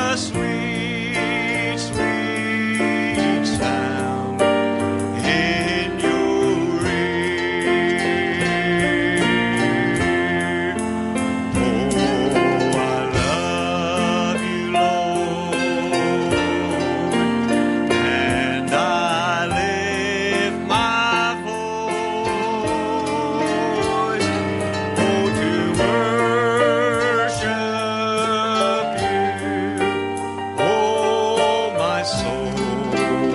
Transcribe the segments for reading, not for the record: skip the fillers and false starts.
a sweet, sweet sound in your ear. Oh, I love you, Lord, and I lift my voice, oh, to worship you. Oh, my soul,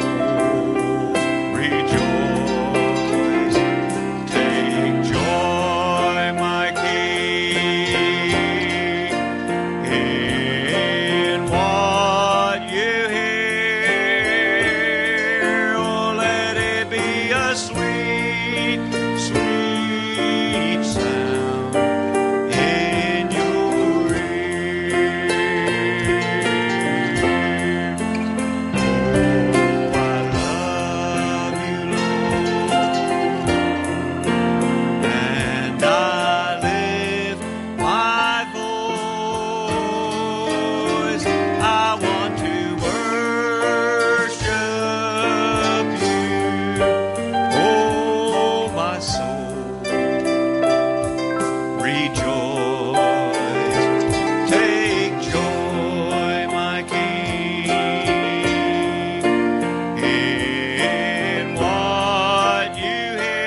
rejoice. Take joy, my King, in what you hear. Oh, let it be a sweet, sweet sound in your ear. Oh, I love you, Lord, and I lift my voice. I want to worship you. Oh, my soul, rejoice. Take joy, my King, in what you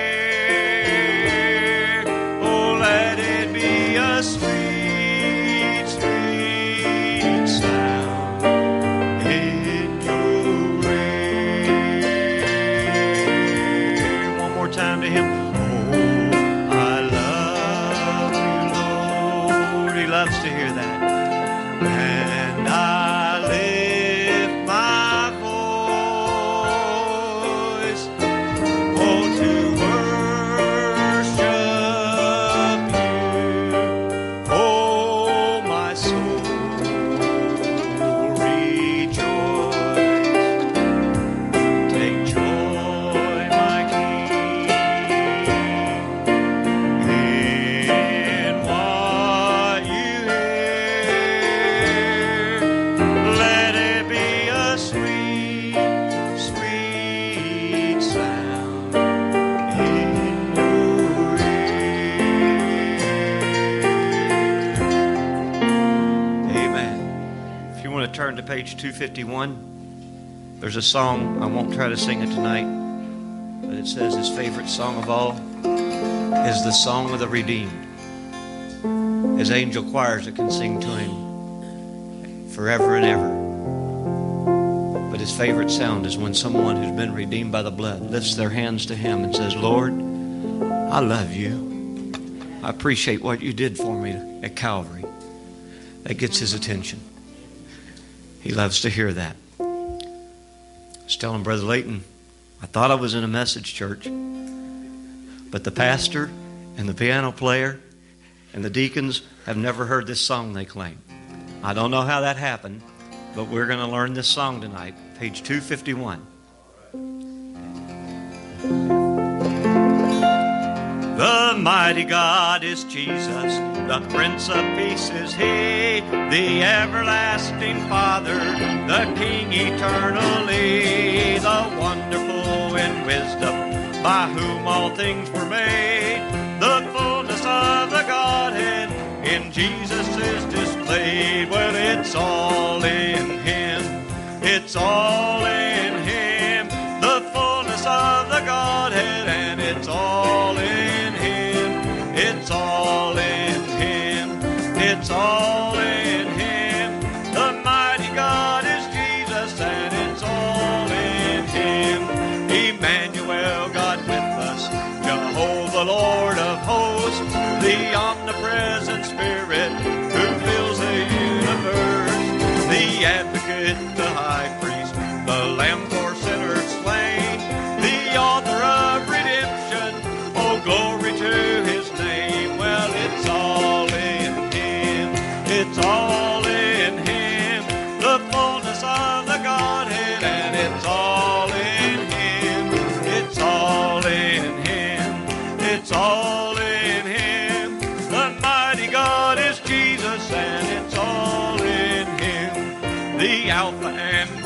hear. Oh, let it be a sweet, sweet sound in your ear. One more time to him. Oh, I love you, Lord. He loves to hear that. And I lift my voice, oh, to worship you. Oh, my soul, rejoice. Take joy, my King, in what you hear. Let it be a sweet, sweet sound in your ear. Amen. If you want to turn to page 251, there's a song. I won't try to sing it tonight, but it says his favorite song of all is the Song of the Redeemed. His angel choirs that can sing to him forever and ever. But his favorite sound is when someone who's been redeemed by the blood lifts their hands to him and says, Lord, I love you. I appreciate what you did for me at Calvary. That gets his attention. He loves to hear that. I was telling Brother Layton, I thought I was in a message church, but the pastor and the piano player and the deacons have never heard this song they claim. I don't know how that happened, but we're going to learn this song tonight, page 251. The mighty God is Jesus, the Prince of Peace is He, the everlasting Father, the King eternally, the wonderful in wisdom, by whom all things were made. The fullness of the Godhead in Jesus is displayed. Well, it's all in Him. It's all in Him. The fullness of the Godhead, and it's all in Him. It's all in Him. It's all in Him. The mighty God is Jesus, and it's all in Him. Emmanuel, God with us, Jehovah, Lord of hosts, the omnipresent Spirit who fills the universe, the advocate, the high priest, the Lamb for sinners slain, the author of redemption. Oh, glory to His name. Well, it's all in Him. It's all in Him. The fullness of the Godhead, and it's all in Him. It's all in Him. It's all in Him. The mighty God is Jesus, and it's all in Him. the Alpha and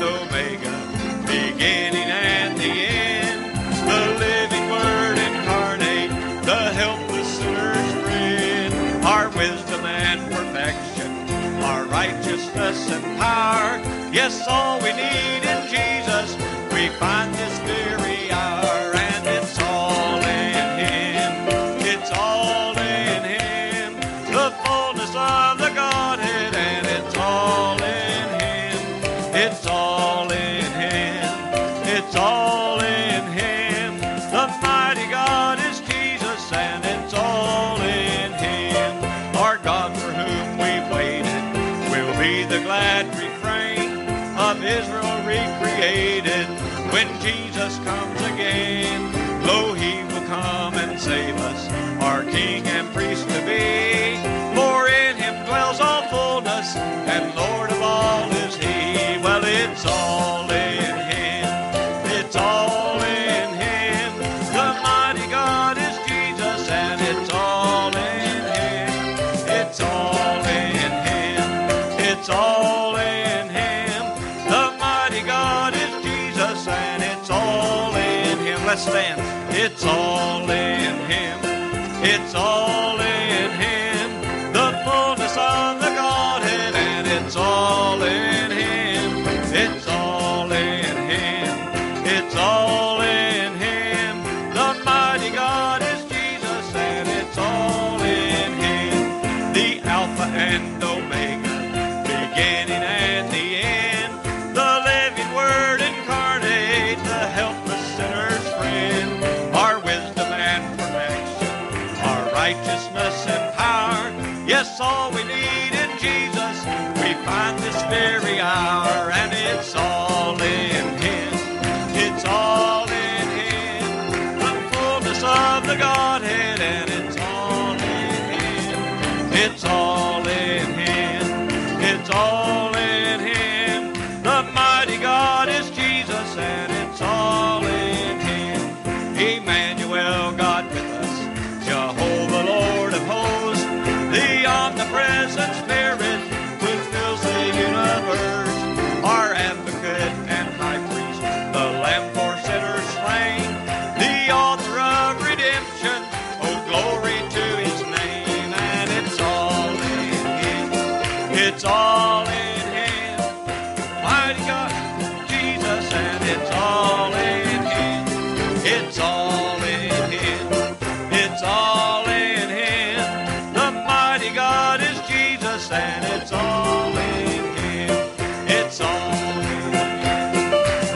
Omega, beginning and the end, the living Word incarnate, the helpless sinner's friend, our wisdom and perfection, our righteousness and power. Yes, all we need in Jesus, we find this very hour, and it's all in Him. It's all in Him, the fullness of the Godhead, and it's all in Him. It's all in Him. It's all in Him. The mighty God is Jesus, and it's all in Him. Our God for whom we've waited will be the glad refrain of Israel recreated. When Jesus comes again, lo, He will come and save us, our King and priest to be. For in Him dwells all fullness, and Lord of all is He. Well, it's all in Him. It's all in Him. The mighty God is Jesus, and it's all in Him. It's all in Him. It's all in Him. The mighty God is Jesus, and it's all in Him. Let's stand. It's all in Him. It's all in Him. The fullness of the Godhead, and it's all in Him. It's all in Him. It's all in Him. The mighty God is Jesus, and it's all in Him. The Alpha and Omega, beginning and the end, the living Word incarnate, the helpless sinner's friend, our wisdom and perfection, our righteousness and power. Yes, all we need in Jesus, we find this very hour, and it's all in Him. It's all in Him, the fullness of the Godhead, and it's all in Him. It's all in Him. It's all in Him. The mighty God is Jesus, and it's all in Him. Emmanuel, God with us, Jehovah, Lord of hosts, the omnipresent Spirit who fills the universe, our advocate and high priest, the Lamb for sinners slain, the author of redemption. Oh, glory to His name, and it's all in Him. It's all in Him. Mighty God, Jesus, and it's all in Him. It's all in Him. It's all in Him. The mighty God is Jesus, and it's all in Him. It's all in Him.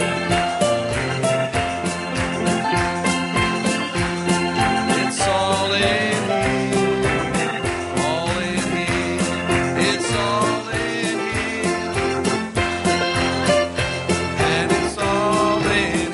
It's all in Him. All in Him. It's all in Him. And it's all in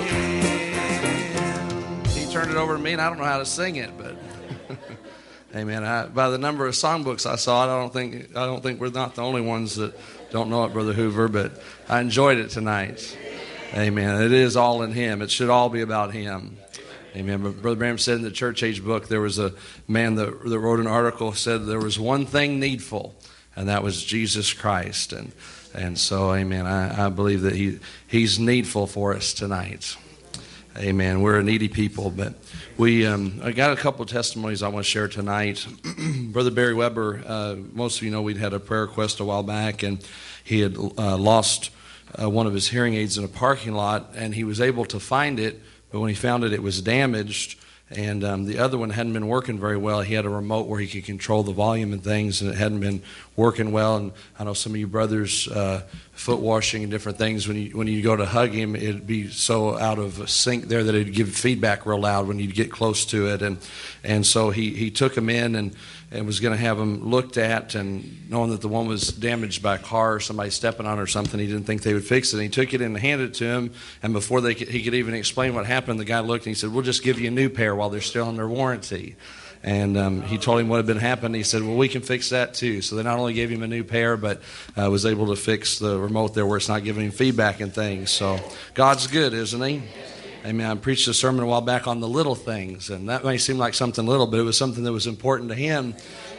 Him. He turned it over to me, and I don't know how to sing it, but amen. By the number of songbooks I saw, I don't think we're not the only ones that don't know it, Brother Hoover, but I enjoyed it tonight. Amen. It is all in Him. It should all be about Him. Amen. But Brother Branham said in the Church Age book, there was a man that wrote an article, said there was one thing needful, and that was Jesus Christ. And so, amen, I believe that He's needful for us tonight. Amen. We're a needy people, but I got a couple of testimonies I want to share tonight. Brother Barry Weber, most of you know we'd had a prayer request a while back, and he had lost one of his hearing aids in a parking lot, and he was able to find it, but when he found it, it was damaged, and the other one hadn't been working very well. He had a remote where he could control the volume and things, and it hadn't been working well. And I know some of you brothers, foot washing and different things, when you go to hug him, it'd be so out of sync there that it'd give feedback real loud when you'd get close to it. And so he took him in and was going to have him looked at, and knowing that the one was damaged by a car or somebody stepping on it or something, he didn't think they would fix it. And he took it in and handed it to him, and before he could even explain what happened, the guy looked and he said, "We'll just give you a new pair while they're still in their warranty." And he told him what had been happening. He said, "Well, we can fix that too." So they not only gave him a new pair, but was able to fix the remote there where it's not giving him feedback and things. So God's good, isn't He? Amen. I preached a sermon a while back on the little things, and that may seem like something little, but it was something that was important to Him.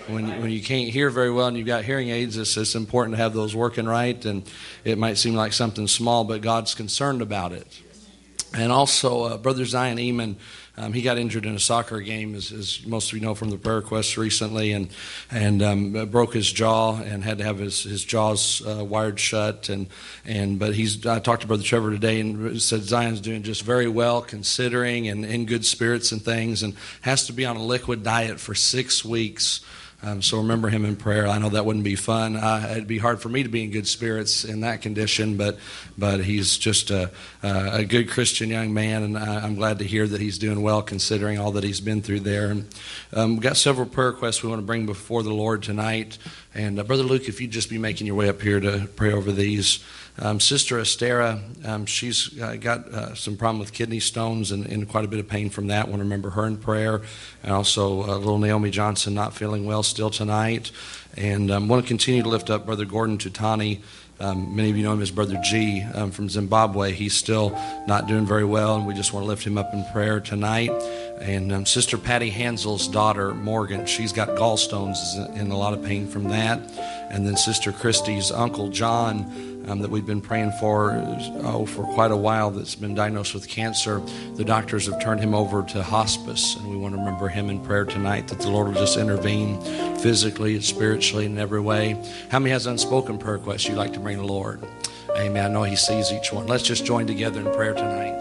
when you can't hear very well and you've got hearing aids, it's important to have those working right. And it might seem like something small, but God's concerned about it. And also, Brother Zion Eamon, he got injured in a soccer game, as most of you know from the prayer requests recently, and broke his jaw and had to have his jaws wired shut. But I talked to Brother Trevor today and said Zion's doing just very well, considering and in good spirits and things, and has to be on a liquid diet for 6 weeks. So remember him in prayer. I know that wouldn't be fun. It'd be hard for me to be in good spirits in that condition, but he's just a good Christian young man, and I'm glad to hear that he's doing well considering all that he's been through there. We've got several prayer requests we want to bring before the Lord tonight. And Brother Luke, if you'd just be making your way up here to pray over these. Sister Estera, she's got some problem with kidney stones and quite a bit of pain from that. I want to remember her in prayer. And also little Naomi Johnson not feeling well still tonight. And I want to continue to lift up Brother Gordon Tutani. Many of you know him as Brother G from Zimbabwe. He's still not doing very well, and we just want to lift him up in prayer tonight. And Sister Patty Hansel's daughter, Morgan, she's got gallstones and a lot of pain from that. And then Sister Christy's uncle, John, that we've been praying for quite a while, that's been diagnosed with cancer. The doctors have turned him over to hospice, and we want to remember him in prayer tonight, that the Lord will just intervene physically and spiritually in every way. How many has unspoken prayer requests you'd like to bring to the Lord? Amen. I know he sees each one. Let's just join together in prayer tonight.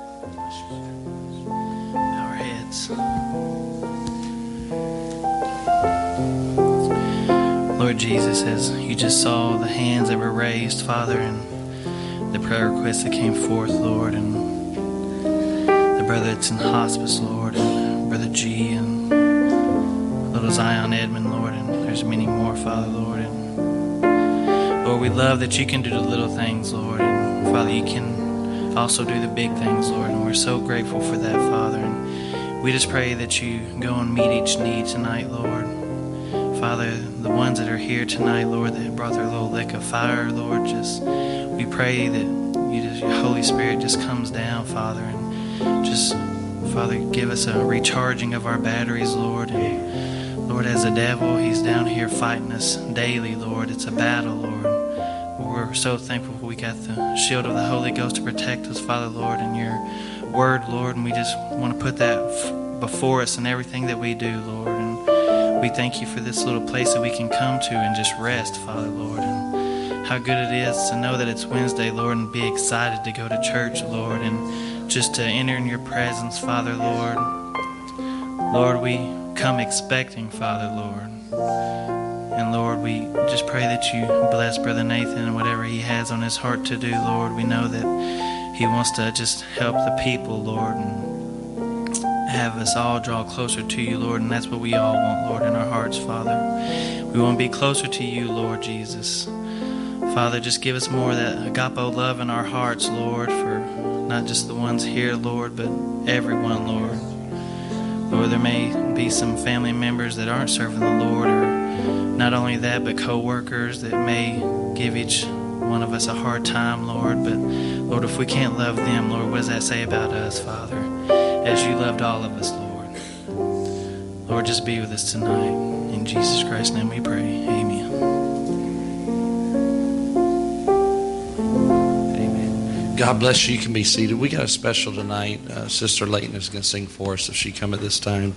Bow our heads. Lord Jesus, as you just saw the hands that were raised, Father, and the prayer requests that came forth, Lord, and the brother that's in hospice, Lord, and Brother G, and little Zion Edmond, Lord, and there's many more, Father, Lord. And Lord, we love that you can do the little things, Lord, and Father, you can also do the big things, Lord, and we're so grateful for that, Father. And we just pray that you go and meet each need tonight, Lord. Father, the ones that are here tonight, Lord, that brought their little lick of fire, Lord, we pray that your Holy Spirit just comes down, Father, and just, Father, give us a recharging of our batteries, Lord. And Lord, as the devil, he's down here fighting us daily, Lord. It's a battle, Lord. We're so thankful we got the shield of the Holy Ghost to protect us, Father, Lord, and your word, Lord, and we just want to put that before us in everything that we do, Lord. And we thank you for this little place that we can come to and just rest, Father, Lord, and how good it is to know that it's Wednesday, Lord, and be excited to go to church, Lord, and just to enter in your presence, Father, Lord. Lord, we come expecting, Father, Lord. And Lord, we just pray that you bless Brother Nathan and whatever he has on his heart to do, Lord. We know that he wants to just help the people, Lord, and have us all draw closer to you, Lord, and that's what we all want, Lord, in our hearts, Father. We want to be closer to you, Lord Jesus. Father, just give us more of that agape love in our hearts, Lord, for not just the ones here, Lord, but everyone, Lord. Lord, there may be some family members that aren't serving the Lord, or not only that, but co-workers that may give each one of us a hard time, Lord. But, Lord, if we can't love them, Lord, what does that say about us, Father? As you loved all of us, Lord. Lord, just be with us tonight. In Jesus Christ's name we pray. Amen. Amen. God bless you. You can be seated. We got a special tonight. Sister Layton is going to sing for us if she come at this time.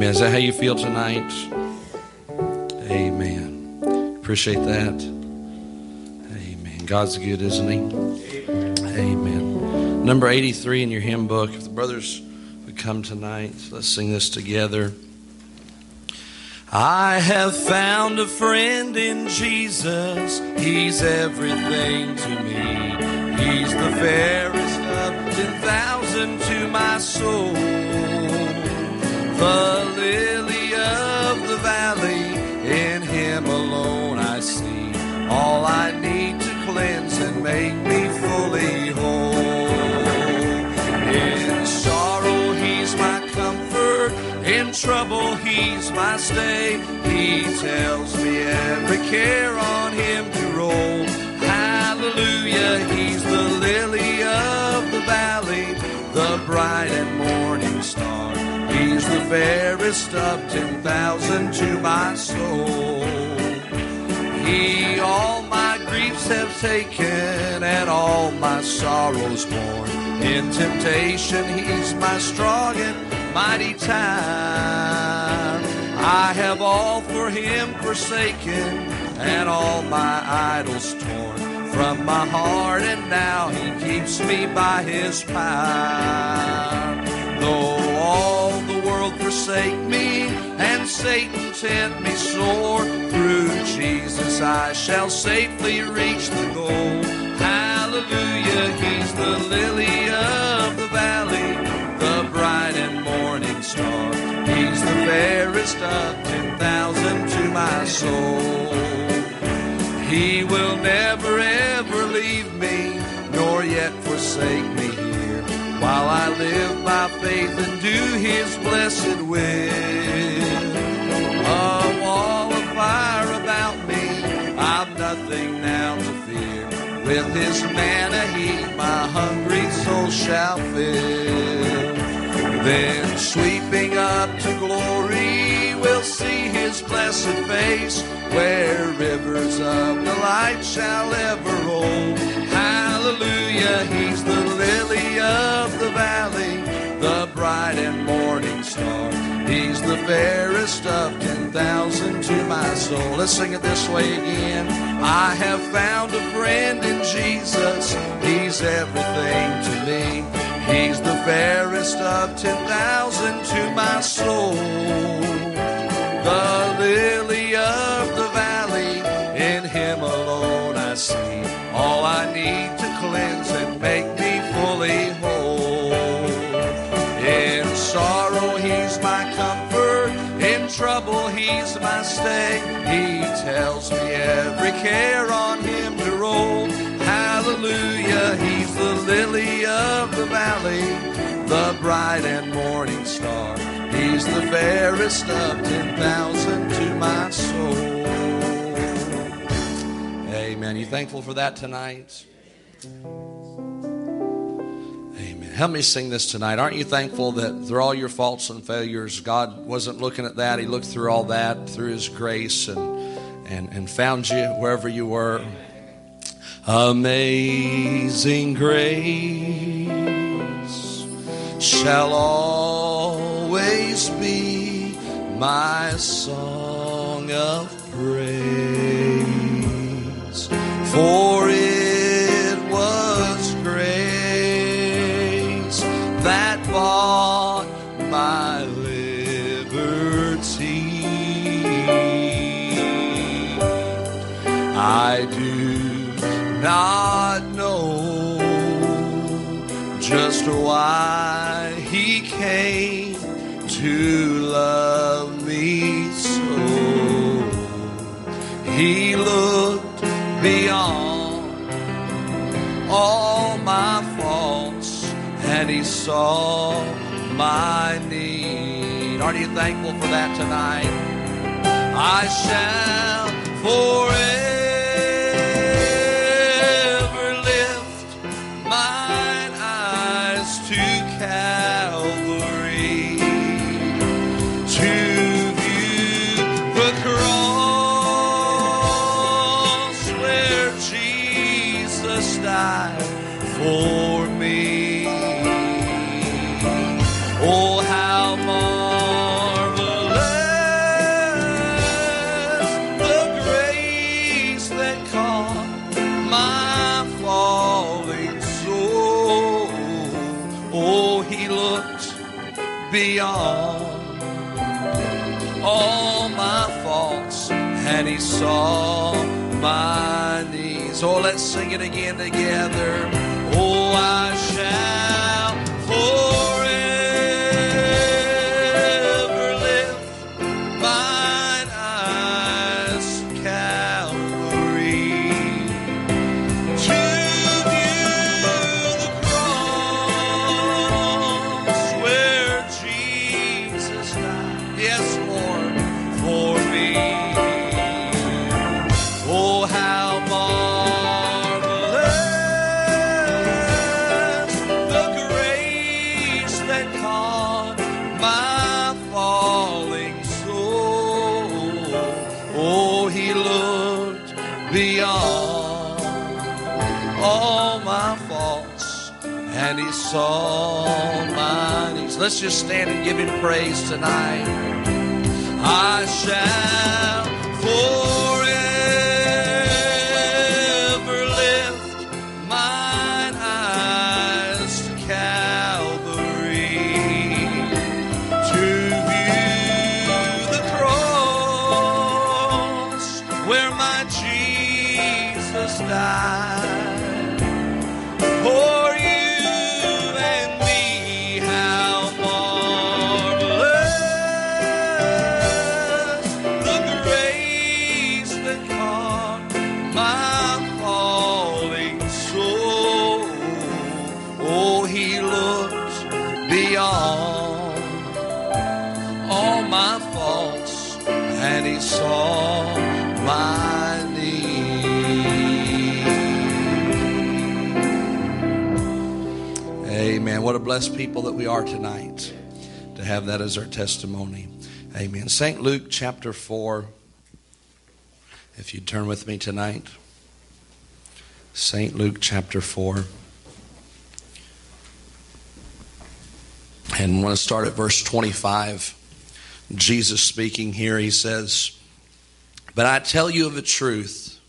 Amen. Is that how you feel tonight? Amen. Appreciate that. Amen. God's good, isn't He? Amen. Number 83 in your hymn book. If the brothers would come tonight, let's sing this together. I have found a friend in Jesus. He's everything to me. He's the fairest of 10,000 to my soul. The lily of the valley, in Him alone I see all I need to cleanse and make me fully whole. In sorrow He's my comfort, in trouble He's my stay. He tells me every care on Him to roll. Hallelujah, He's the lily of the valley, the bright and morning star. He's the fairest of 10,000 to my soul. He all my griefs have taken and all my sorrows borne. In temptation He's my strong and mighty tower. I have all for Him forsaken and all my idols torn from my heart, and now He keeps me by His power. Though all the world forsake me and Satan tempt me sore, through Jesus I shall safely reach the goal. Hallelujah, He's the lily of the valley, the bright and morning star. He's the fairest of 10,000 to my soul. He will never ever leave me, nor yet forsake me here, while I live by faith and do His blessed will. A wall of fire about me, I've nothing now to fear. With His manna He my hungry soul shall fill. Then sweeping up to glory, we'll see His blessed face, where rivers of delight shall ever roll. Hallelujah, He's the lily of the valley, the bright and morning star. He's the fairest of 10,000 to my soul. Let's sing it this way again. I have found a friend in Jesus. He's everything to me. He's the fairest of 10,000 to my soul. The lily of the valley, in Him alone I see all I need to cleanse and make me fully whole. In sorrow He's my comfort, in trouble He's my stay. He tells me every care on Him to roll. Hallelujah, He's the lily of the valley, the bright and morning star. He's the fairest of 10,000 to my soul. Amen. You thankful for that tonight? Amen. Help me sing this tonight. Aren't you thankful that through all your faults and failures, God wasn't looking at that. He looked through all that, through His grace, and found you wherever you were. Amazing grace shall always be my song of praise, for it was grace that bought my liberty. I do not know just why He came to love me so. He looked beyond all my faults and He saw my need. Aren't you thankful for that tonight? I shall forever Calvary to view the cross where Jesus died for me. Oh, how marvelous and he saw my needs. Oh, let's sing it again together. Oh, I shall forever lift mine eyes to Calvary, to view the cross where Jesus died. Yes, Lord, for me. Oh, how marvelous the grace that caught my falling soul. Oh, he looked beyond all my faults and he saw my needs. Let's just stand and give him praise tonight. I shall forever lift mine eyes to Calvary, to view the cross where my Jesus died. For you and me, how marvelous the grace that caught my falling soul. Oh, he looked beyond all my faults and he saw my need. Amen. What a blessed people that we are tonight to have that as our testimony. Amen. St. Luke chapter 4. If you'd turn with me tonight. St. Luke chapter 4. And I want to start at verse 25. Jesus speaking here, he says, "But I tell you of a truth,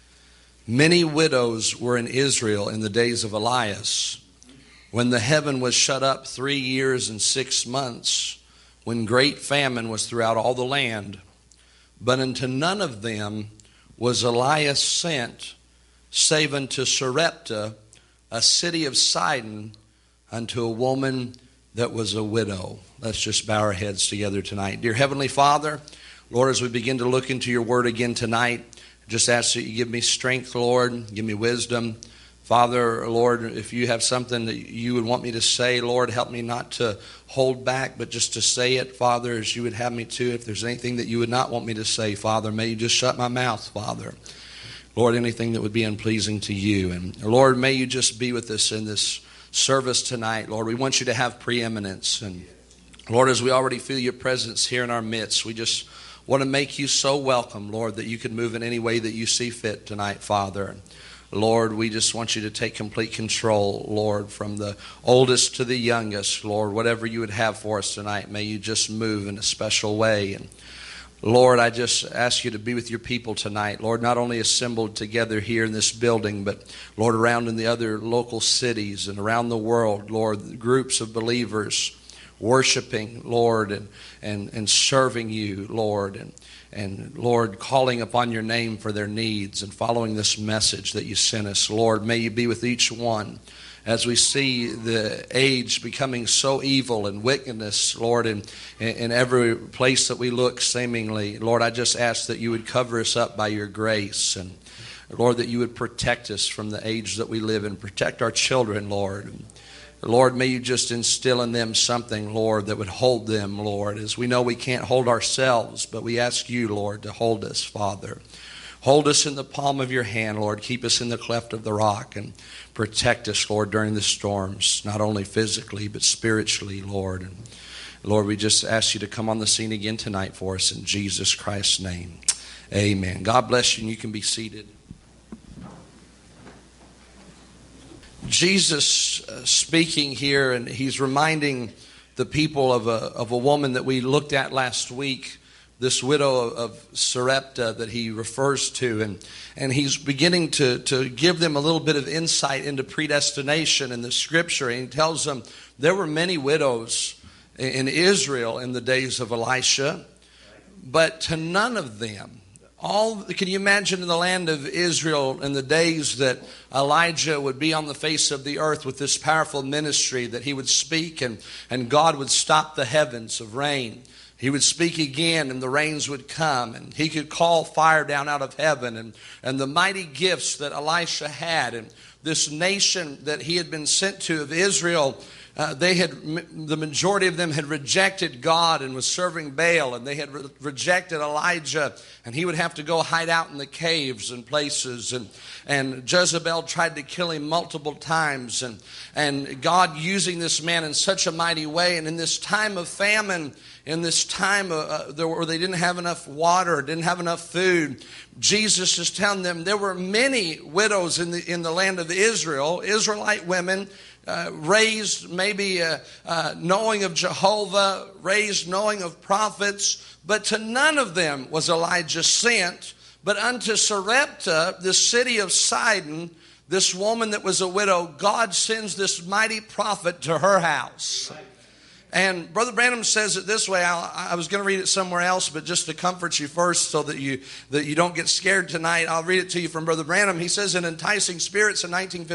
many widows were in Israel in the days of Elias, when the heaven was shut up 3 years and 6 months, when great famine was throughout all the land. But unto none of them was Elias sent, save unto Sarepta, a city of Sidon, unto a woman that was a widow." Let's just bow our heads together tonight. Dear Heavenly Father, Lord, as we begin to look into your word again tonight, just ask that you give me strength, Lord, give me wisdom. Father, Lord, if you have something that you would want me to say, Lord, help me not to hold back, but just to say it, Father, as you would have me to. If there's anything that you would not want me to say, Father, may you just shut my mouth, Father. Lord, anything that would be unpleasing to you. And Lord, may you just be with us in this service tonight. Lord, we want you to have preeminence. And Lord, as we already feel your presence here in our midst, we just want to make you so welcome, Lord, that you can move in any way that you see fit tonight, Father. Lord, we just want you to take complete control, Lord, from the oldest to the youngest. Lord, whatever you would have for us tonight, may you just move in a special way. And Lord, I just ask you to be with your people tonight. Lord, not only assembled together here in this building, but Lord, around in the other local cities and around the world, Lord, groups of believers worshiping, Lord, and serving you, Lord, and Lord, calling upon your name for their needs and following this message that you sent us. Lord, may you be with each one as we see the age becoming so evil and wickedness, Lord, in every place that we look seemingly. Lord, I just ask that you would cover us up by your grace, and Lord, that you would protect us from the age that we live in. Protect our children, Lord. Lord, may you just instill in them something, Lord, that would hold them, Lord, as we know we can't hold ourselves, but we ask you, Lord, to hold us, Father. Hold us in the palm of your hand, Lord. Keep us in the cleft of the rock and protect us, Lord, during the storms, not only physically but spiritually, Lord. And Lord, we just ask you to come on the scene again tonight for us in Jesus Christ's name. Amen. God bless you, and you can be seated. Jesus speaking here, and he's reminding the people of a woman that we looked at last week, this widow of Sarepta that he refers to, and he's beginning to give them a little bit of insight into predestination in the scripture. And he tells them there were many widows in Israel in the days of Elisha, but to none of them, Can you imagine in the land of Israel in the days that Elijah would be on the face of the earth with this powerful ministry, that he would speak and God would stop the heavens of rain. He would speak again and the rains would come, and he could call fire down out of heaven, and the mighty gifts that Elisha had, and this nation that he had been sent to of Israel, the majority of them had rejected God and was serving Baal, and they had rejected Elijah, and he would have to go hide out in the caves and places, and Jezebel tried to kill him multiple times, and God using this man in such a mighty way. And in this time of famine, in this time where they didn't have enough water, didn't have enough food, Jesus is telling them there were many widows in the land of Israel, Israelite women, raised maybe knowing of Jehovah, raised knowing of prophets, but to none of them was Elijah sent, but unto Sarepta, the city of Sidon, this woman that was a widow, God sends this mighty prophet to her house. And Brother Branham says it this way. I was going to read it somewhere else, but just to comfort you first so that you don't get scared tonight, I'll read it to you from Brother Branham. He says in Enticing Spirits in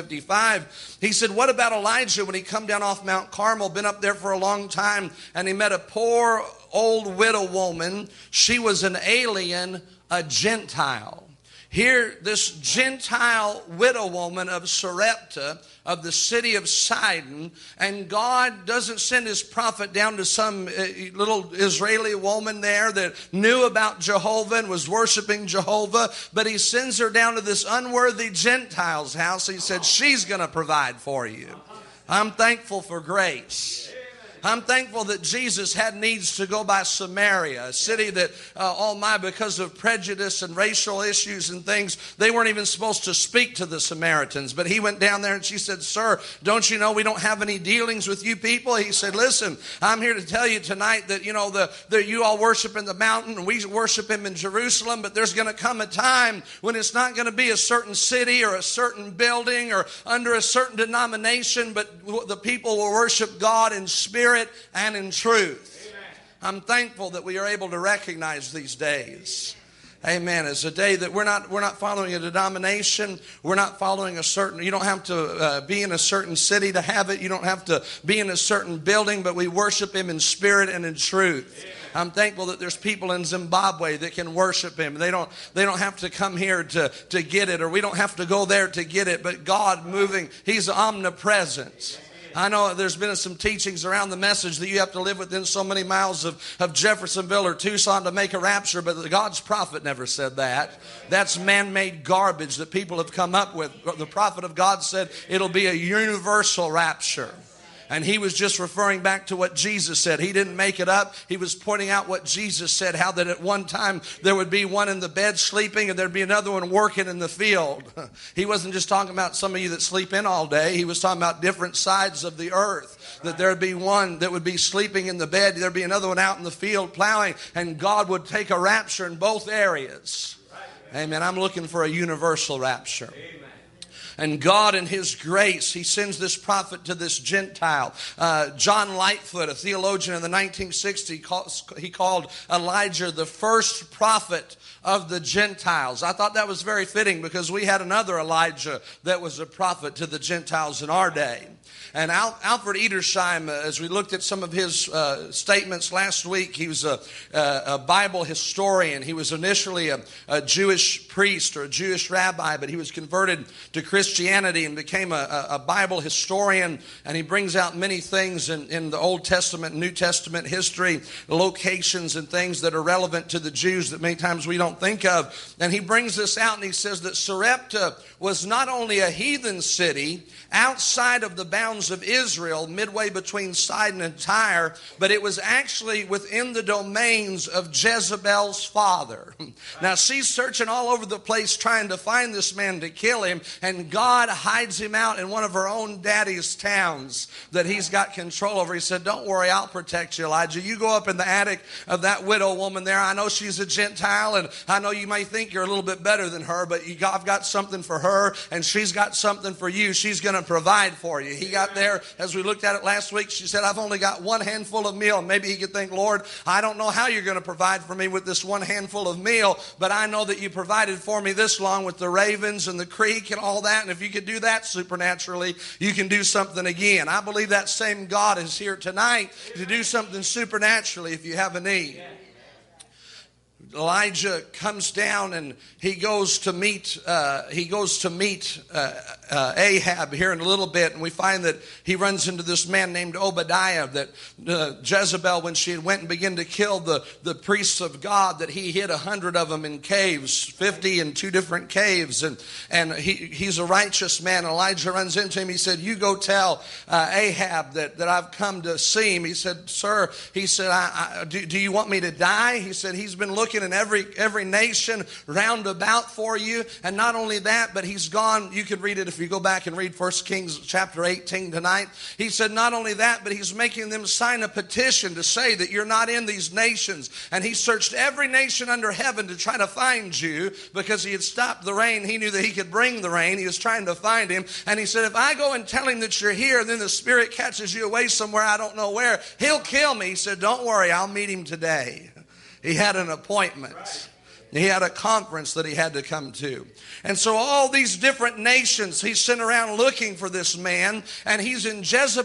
1955, he said, what about Elijah when he come down off Mount Carmel, been up there for a long time, and he met a poor old widow woman. She was an alien, a Gentile. Here, this Gentile widow woman of Sarepta, of the city of Sidon, and God doesn't send his prophet down to some little Israeli woman there that knew about Jehovah and was worshiping Jehovah, but he sends her down to this unworthy Gentile's house. He said, she's going to provide for you. I'm thankful for grace. I'm thankful that Jesus had needs to go by Samaria, a city that, because of prejudice and racial issues and things, they weren't even supposed to speak to the Samaritans. But he went down there and she said, sir, don't you know we don't have any dealings with you people? He said, listen, I'm here to tell you tonight that, that you all worship in the mountain and we worship him in Jerusalem, but there's going to come a time when it's not going to be a certain city or a certain building or under a certain denomination, but the people will worship God in spirit and in truth. Amen. I'm thankful that we are able to recognize these days. Amen. It's a day that we're not following a denomination. We're not following you don't have to be in a certain city to have it. You don't have to be in a certain building, but we worship him in spirit and in truth. Amen. I'm thankful that there's people in Zimbabwe that can worship him. They don't have to come here to get it, or we don't have to go there to get it, but God moving, he's omnipresent. I know there's been some teachings around the message that you have to live within so many miles of Jeffersonville or Tucson to make a rapture, but God's prophet never said that. That's man-made garbage that people have come up with. The prophet of God said it'll be a universal rapture. And he was just referring back to what Jesus said. He didn't make it up. He was pointing out what Jesus said, how that at one time there would be one in the bed sleeping and there'd be another one working in the field. He wasn't just talking about some of you that sleep in all day. He was talking about different sides of the earth. That there'd be one that would be sleeping in the bed. There'd be another one out in the field plowing. And God would take a rapture in both areas. Amen. I'm looking for a universal rapture. And God in his grace, he sends this prophet to this Gentile. John Lightfoot, a theologian in the 1960s, he called Elijah the first prophet of the Gentiles. I thought that was very fitting because we had another Elijah that was a prophet to the Gentiles in our day. And Alfred Edersheim, as we looked at some of his statements last week, he was a Bible historian. He was initially a Jewish priest or a Jewish rabbi, but he was converted to Christianity and became a Bible historian. And he brings out many things in the Old Testament and New Testament history, locations and things that are relevant to the Jews that many times we don't think of. And he brings this out and he says that Sarepta was not only a heathen city outside of the bounds of Israel, midway between Sidon and Tyre, but it was actually within the domains of Jezebel's father. Now she's searching all over the place trying to find this man to kill him, and God hides him out in one of her own daddy's towns that he's got control over. He said, don't worry, I'll protect you, Elijah. You go up in the attic of that widow woman there. I know she's a Gentile, and I know you may think you're a little bit better than her, but I've got something for her, and she's got something for you. She's going to provide for you. got there, as we looked at it last week, she said, I've only got one handful of meal. Maybe he could think, Lord, I don't know how you're going to provide for me with this one handful of meal, but I know that you provided for me this long with the ravens and the creek and all that. And if you could do that supernaturally, you can do something again. I believe that same God is here tonight to do something supernaturally if you have a need. Elijah comes down and he goes to meet Ahab here in a little bit, and we find that he runs into this man named Obadiah, that Jezebel, when she went and began to kill the priests of God, that he hid 100 of them in caves, 50 in 2 different caves, and he's a righteous man. Elijah runs into him. He said, you go tell Ahab that I've come to see him. He said, sir, he said, do you want me to die? He said, he's been looking in every nation round about for you. And not only that, but he's gone. You could read it if you go back and read 1 Kings chapter 18 tonight. He said not only that, but he's making them sign a petition to say that you're not in these nations. And he searched every nation under heaven to try to find you, because he had stopped the rain. He knew that he could bring the rain. He was trying to find him. And he said, if I go and tell him that you're here, and then the Spirit catches you away somewhere, I don't know where, he'll kill me. He said, don't worry, I'll meet him today. He had an appointment. He had a conference that he had to come to. And so all these different nations, he's sent around looking for this man. And he's in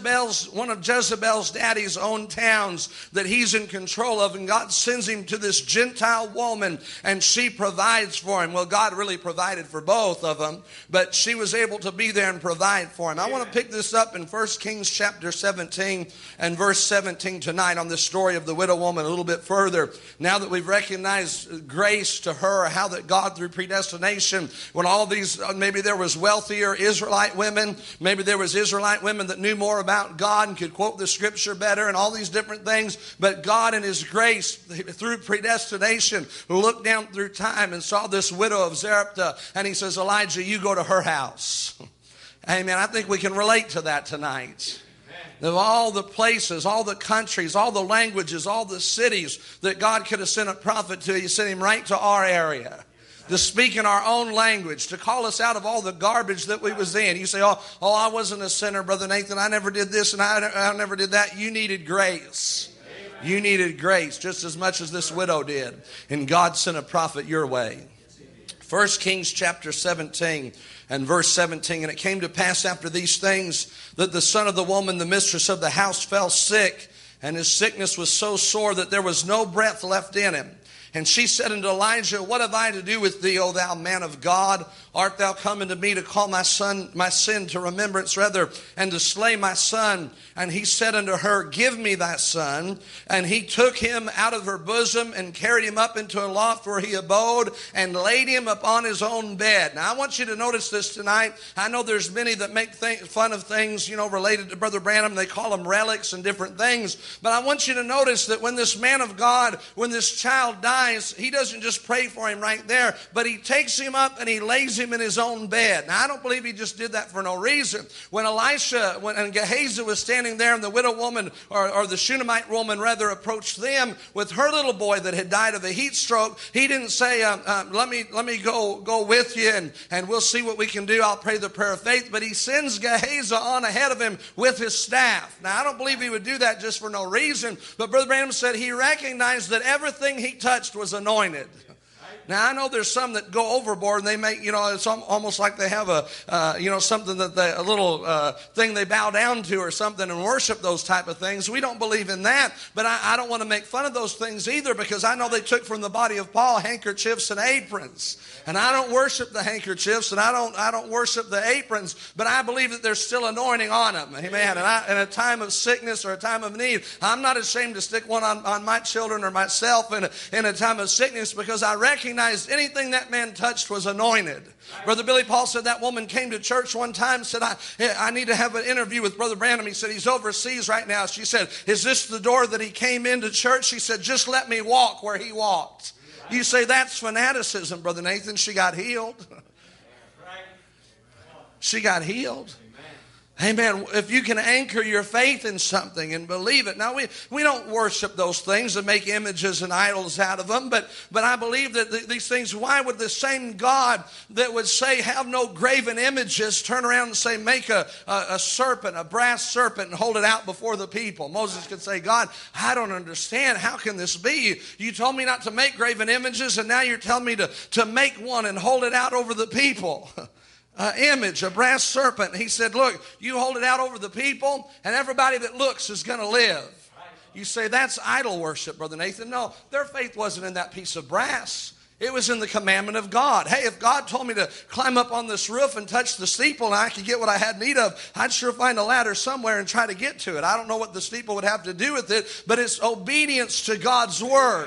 one of Jezebel's daddy's own towns that he's in control of. And God sends him to this Gentile woman, and she provides for him. Well, God really provided for both of them, but she was able to be there and provide for him. I want to pick this up in 1 Kings chapter 17 and verse 17 tonight on this story of the widow woman a little bit further. Now that we've recognized grace to her, how that God through predestination, when all these, maybe there was wealthier Israelite women, maybe there was Israelite women that knew more about God and could quote the scripture better and all these different things, but God in his grace through predestination looked down through time and saw this widow of Zarephath, and he says, Elijah, you go to her house. Amen. I think we can relate to that tonight. Of all the places, all the countries, all the languages, all the cities that God could have sent a prophet to, he sent him right to our area to speak in our own language, to call us out of all the garbage that we was in. You say, oh, I wasn't a sinner, Brother Nathan. I never did this and I never did that. You needed grace. You needed grace just as much as this widow did. And God sent a prophet your way. 1 Kings chapter 17 and verse 17. And it came to pass after these things that the son of the woman, the mistress of the house, fell sick. And his sickness was so sore that there was no breath left in him. And she said unto Elijah, what have I to do with thee, O thou man of God? Art thou come unto me to call my sin to remembrance, rather, and to slay my son? And he said unto her, give me thy son. And he took him out of her bosom and carried him up into a loft where he abode and laid him upon his own bed. Now, I want you to notice this tonight. I know there's many that make fun of things, related to Brother Branham. They call them relics and different things. But I want you to notice that when this man of God, when this child dies, he doesn't just pray for him right there, but he takes him up and he lays him in his own bed. Now, I don't believe he just did that for no reason. When Gehazi was standing there, and the widow woman, or the Shunammite woman rather, approached them with her little boy that had died of a heat stroke, he didn't say, let me go with you and we'll see what we can do. I'll pray the prayer of faith. But he sends Gehazi on ahead of him with his staff. Now, I don't believe he would do that just for no reason, but Brother Branham said he recognized that everything he touched was anointed. Now, I know there's some that go overboard and they make, it's almost like they have something that a little thing they bow down to or something and worship those type of things. We don't believe in that, but I don't want to make fun of those things either, because I know they took from the body of Paul handkerchiefs and aprons. And I don't worship the handkerchiefs and I don't worship the aprons, but I believe that there's still anointing on them. Amen. And in a time of sickness or a time of need, I'm not ashamed to stick one on my children or myself in a time of sickness, because I recognized anything that man touched was anointed. Brother Billy Paul said that woman came to church one time, said, I need to have an interview with Brother Branham. He said, he's overseas right now. She said, is this the door that he came into church? She said, just let me walk where he walked. You say, that's fanaticism, Brother Nathan. She got healed. She got healed. Amen. If you can anchor your faith in something and believe it. Now, we don't worship those things and make images and idols out of them, but I believe that these things, why would the same God that would say, have no graven images, turn around and say, make a serpent, a brass serpent, and hold it out before the people? Moses could say, God, I don't understand. How can this be? You told me not to make graven images, and now you're telling me to make one and hold it out over the people. Image, a brass serpent. He said, look, you hold it out over the people, and everybody that looks is going to live. You say, that's idol worship, Brother Nathan. No, their faith wasn't in that piece of brass. It was in the commandment of God. Hey, if God told me to climb up on this roof and touch the steeple and I could get what I had need of, I'd sure find a ladder somewhere and try to get to it. I don't know what the steeple would have to do with it, but it's obedience to God's word.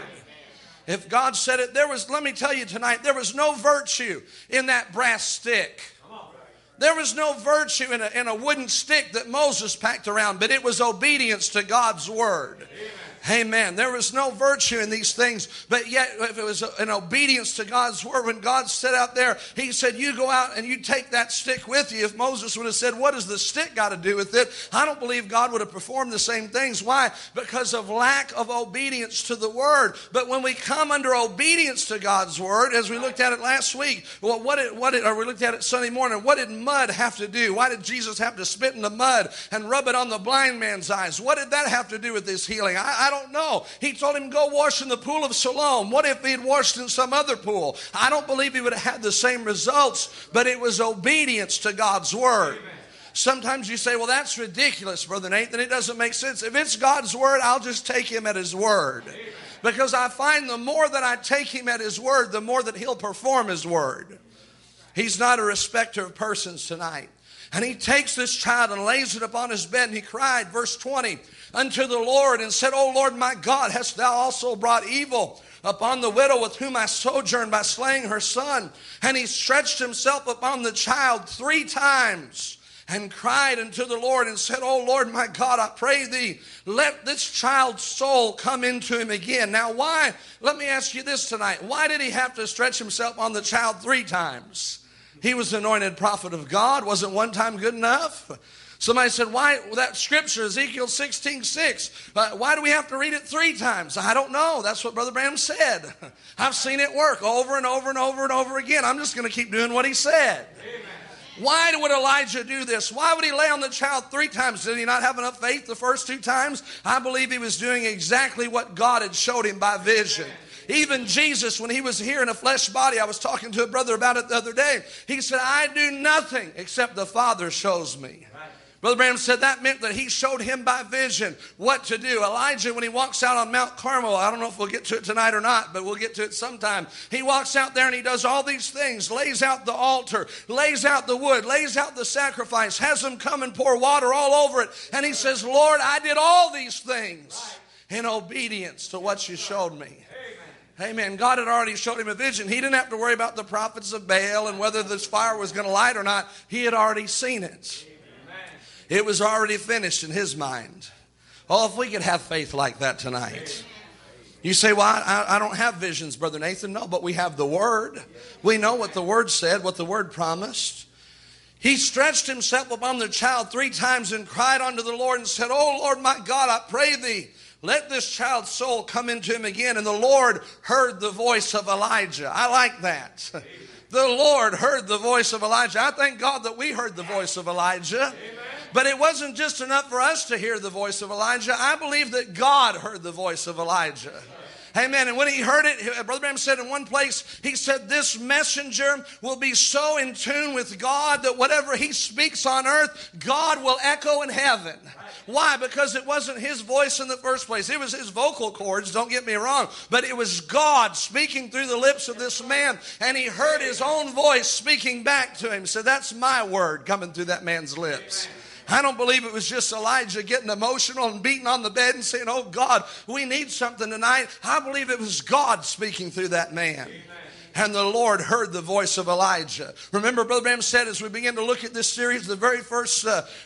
If God said it, let me tell you tonight, there was no virtue in that brass stick. There was no virtue in a wooden stick that Moses packed around, but it was obedience to God's word. Amen. There was no virtue in these things, but yet if it was an obedience to God's word, when God said out there, he said, you go out and you take that stick with you. If Moses would have said, what does the stick got to do with it? I don't believe God would have performed the same things. Why? Because of lack of obedience to the word. But when we come under obedience to God's word, as we looked at it last week, well, we looked at it Sunday morning, what did mud have to do? Why did Jesus have to spit in the mud and rub it on the blind man's eyes? What did that have to do with his healing? I don't know. He told him, go wash in the pool of Siloam. What if he had washed in some other pool? I don't believe he would have had the same results, but it was obedience to God's word. Amen. Sometimes you say, well, that's ridiculous, Brother Nathan. It doesn't make sense. If it's God's word, I'll just take him at his word. Amen. Because I find the more that I take him at his word, the more that he'll perform his word. He's not a respecter of persons tonight. And he takes this child and lays it upon his bed, and he cried, verse 20, unto the Lord, and said, O Lord my God, hast thou also brought evil upon the widow with whom I sojourned by slaying her son? And he stretched himself upon the child 3 times and cried unto the Lord and said, O Lord my God, I pray thee, let this child's soul come into him again. Now why, let me ask you this tonight, why did he have to stretch himself on the child 3 times? He was the anointed prophet of God. Wasn't one time good enough? Somebody said, why, that scripture, Ezekiel 16:6, why do we have to read it 3 times? I don't know. That's what Brother Branham said. I've seen it work over and over and over and over again. I'm just going to keep doing what he said. Amen. Why would Elijah do this? Why would he lay on the child 3 times? Did he not have enough faith the first 2 times? I believe he was doing exactly what God had showed him by vision. Even Jesus, when he was here in a flesh body, I was talking to a brother about it the other day. He said, I do nothing except the Father shows me. Right. Brother Branham said that meant that he showed him by vision what to do. Elijah, when he walks out on Mount Carmel, I don't know if we'll get to it tonight or not, but we'll get to it sometime. He walks out there and he does all these things, lays out the altar, lays out the wood, lays out the sacrifice, has them come and pour water all over it. And he says, Lord, I did all these things in obedience to what you showed me. Amen. God had already showed him a vision. He didn't have to worry about the prophets of Baal and whether this fire was going to light or not. He had already seen it. Amen. It was already finished in his mind. Oh, if we could have faith like that tonight. You say, well, I don't have visions, Brother Nathan. No, but we have the Word. We know what the Word said, what the Word promised. He stretched himself upon the child 3 times and cried unto the Lord and said, Oh, Lord my God, I pray thee, let this child's soul come into him again. And the Lord heard the voice of Elijah. I like that. The Lord heard the voice of Elijah. I thank God that we heard the voice of Elijah. Amen. But it wasn't just enough for us to hear the voice of Elijah. I believe that God heard the voice of Elijah. Amen. And when he heard it, Brother Branham said in one place, he said, this messenger will be so in tune with God that whatever he speaks on earth, God will echo in heaven. Why? Because it wasn't his voice in the first place. It was his vocal cords, don't get me wrong. But it was God speaking through the lips of this man. And he heard his own voice speaking back to him. So that's my word coming through that man's lips. I don't believe it was just Elijah getting emotional and beating on the bed and saying, oh God, we need something tonight. I believe it was God speaking through that man. Amen. And the Lord heard the voice of Elijah. Remember, Brother Branham said as we begin to look at this series, the very first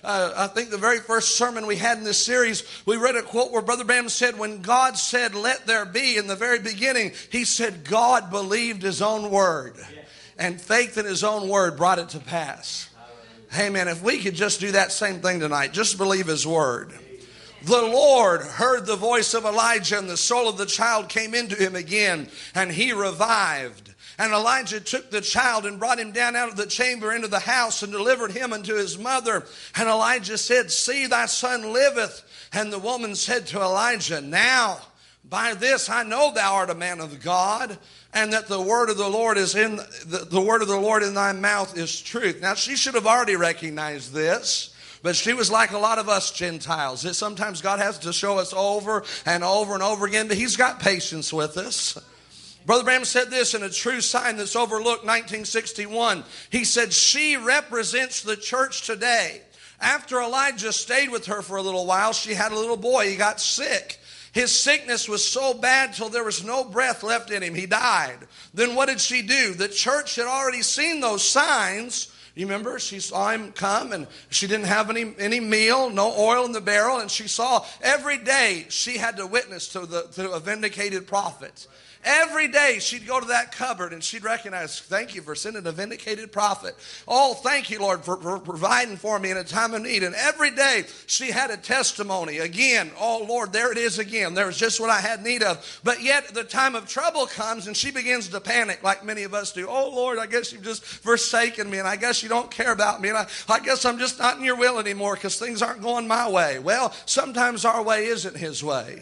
sermon we had in this series, we read a quote where Brother Branham said, when God said, let there be, in the very beginning, he said God believed his own word. And faith in his own word brought it to pass. Amen. If we could just do that same thing tonight, just believe His word. The Lord heard the voice of Elijah, and the soul of the child came into him again, and he revived. And Elijah took the child and brought him down out of the chamber into the house and delivered him unto his mother. And Elijah said, See, thy son liveth. And the woman said to Elijah, Now, by this I know thou art a man of God, and that the word of the Lord is the word of the Lord in thy mouth is truth. Now, she should have already recognized this. But she was like a lot of us Gentiles. That sometimes God has to show us over and over and over again, but He's got patience with us. Brother Branham said this in A True Sign that's overlooked, 1961. He said, she represents the church today. After Elijah stayed with her for a little while, she had a little boy. He got sick. His sickness was so bad till there was no breath left in him. He died. Then what did she do? The church had already seen those signs. You remember, she saw him come, and she didn't have any meal, no oil in the barrel, and she saw every day she had to witness to a vindicated prophet. Every day she'd go to that cupboard and she'd recognize, thank you for sending a vindicated prophet. Oh, thank you, Lord, for providing for me in a time of need. And every day she had a testimony. Again, oh, Lord, there it is again. There was just what I had need of. But yet the time of trouble comes and she begins to panic like many of us do. Oh, Lord, I guess you've just forsaken me, and I guess you don't care about me, and I guess I'm just not in your will anymore because things aren't going my way. Well, sometimes our way isn't His way.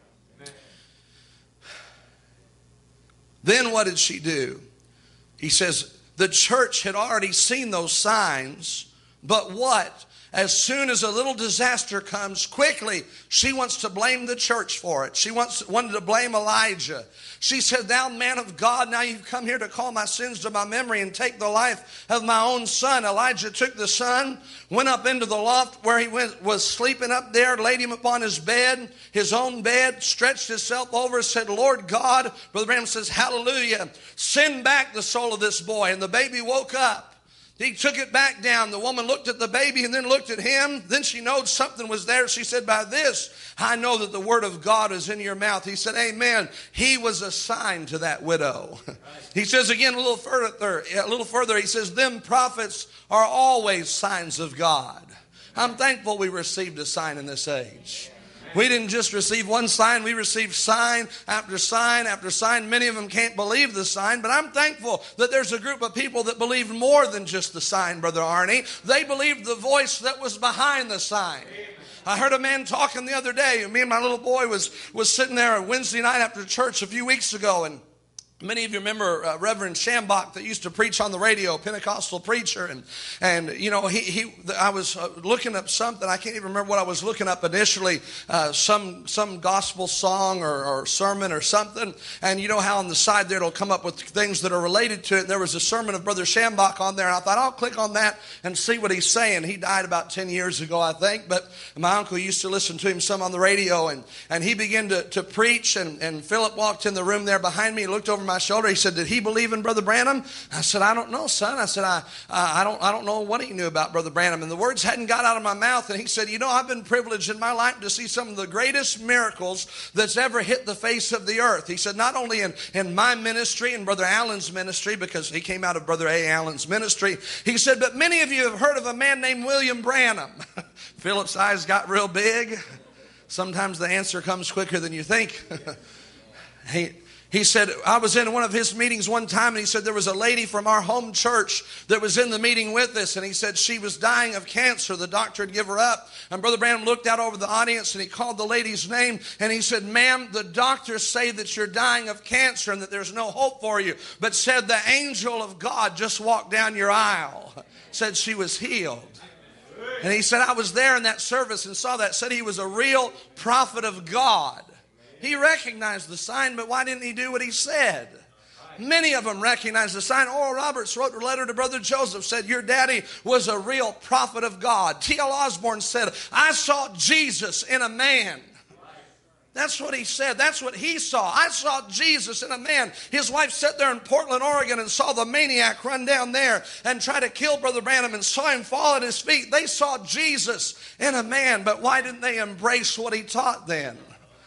Then what did she do? He says, the church had already seen those signs, but what? As soon as a little disaster comes, quickly, she wants to blame the church for it. She wanted to blame Elijah. She said, thou man of God, now you've come here to call my sins to my memory and take the life of my own son. Elijah took the son, went up into the loft where he was sleeping up there, laid him upon his bed, his own bed, stretched himself over, said, Lord God, Brother Branham says, hallelujah, send back the soul of this boy. And the baby woke up. He took it back down. The woman looked at the baby and then looked at him. Then she knowed something was there. She said, by this, I know that the word of God is in your mouth. He said, amen. He was a sign to that widow. He says again a little further, he says, them prophets are always signs of God. I'm thankful we received a sign in this age. We didn't just receive one sign. We received sign after sign after sign. Many of them can't believe the sign, but I'm thankful that there's a group of people that believed more than just the sign, Brother Arnie. They believed the voice that was behind the sign. I heard a man talking the other day. Me and my little boy was sitting there Wednesday night after church a few weeks ago, and many of you remember Reverend Shambach that used to preach on the radio, Pentecostal preacher, and you know I was looking up something. I can't even remember what I was looking up initially, some gospel song or sermon or something. And you know how on the side there it'll come up with things that are related to it. And there was a sermon of Brother Shambach on there, and I thought I'll click on that and see what he's saying. He died about 10 years ago, I think, but my uncle used to listen to him some on the radio, and he began to preach, and Philip walked in the room there behind me. He looked over my shoulder. He said, did he believe in Brother Branham? I said, I don't know, son. I said, I don't know what he knew about Brother Branham. And the words hadn't got out of my mouth. And he said, you know, I've been privileged in my life to see some of the greatest miracles that's ever hit the face of the earth. He said, not only in my ministry and Brother Allen's ministry, because he came out of Brother A. Allen's ministry. He said, but many of you have heard of a man named William Branham. Philip's eyes got real big. Sometimes the answer comes quicker than you think. He said, I was in one of his meetings one time, and he said there was a lady from our home church that was in the meeting with us, and he said she was dying of cancer. The doctor had given her up. And Brother Branham looked out over the audience, and he called the lady's name, and he said, ma'am, the doctors say that you're dying of cancer and that there's no hope for you, but said the angel of God just walked down your aisle, said she was healed. And he said, I was there in that service and saw that, said he was a real prophet of God. He recognized the sign, but why didn't he do what he said? Many of them recognized the sign. Oral Roberts wrote a letter to Brother Joseph, said, your daddy was a real prophet of God. T.L. Osborne said, I saw Jesus in a man. That's what he said. That's what he saw. I saw Jesus in a man. His wife sat there in Portland, Oregon, and saw the maniac run down there and try to kill Brother Branham and saw him fall at his feet. They saw Jesus in a man, but why didn't they embrace what he taught then?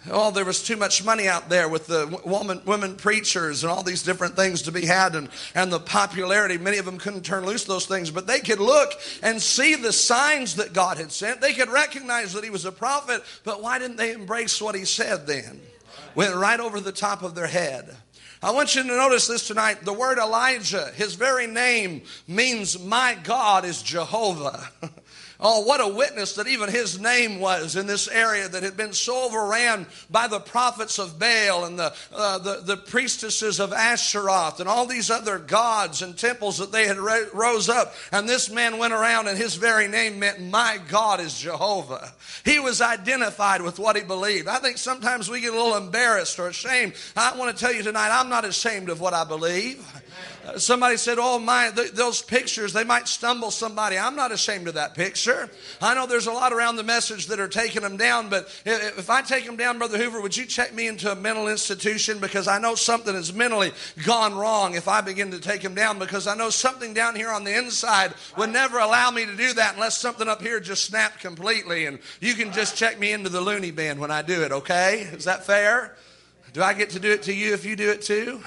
Oh, there was too much money out there with the women preachers and all these different things to be had, and the popularity. Many of them couldn't turn loose those things, but they could look and see the signs that God had sent. They could recognize that he was a prophet, but why didn't they embrace what he said then? Went right over the top of their head. I want you to notice this tonight. The word Elijah, his very name means my God is Jehovah. Oh, what a witness that even his name was in this area that had been so overran by the prophets of Baal and the priestesses of Asheroth and all these other gods and temples that they had rose up. And this man went around and his very name meant my God is Jehovah. He was identified with what he believed. I think sometimes we get a little embarrassed or ashamed. I want to tell you tonight, I'm not ashamed of what I believe. Somebody said, oh my, those pictures, they might stumble somebody. I'm not ashamed of that picture. I know there's a lot around the message that are taking them down, but if I take them down, Brother Hoover, would you check me into a mental institution? Because I know something has mentally gone wrong if I begin to take them down, because I know something down here on the inside would never allow me to do that unless something up here just snapped completely. And you can just check me into the loony bin when I do it, okay? Is that fair? Do I get to do it to you if you do it too?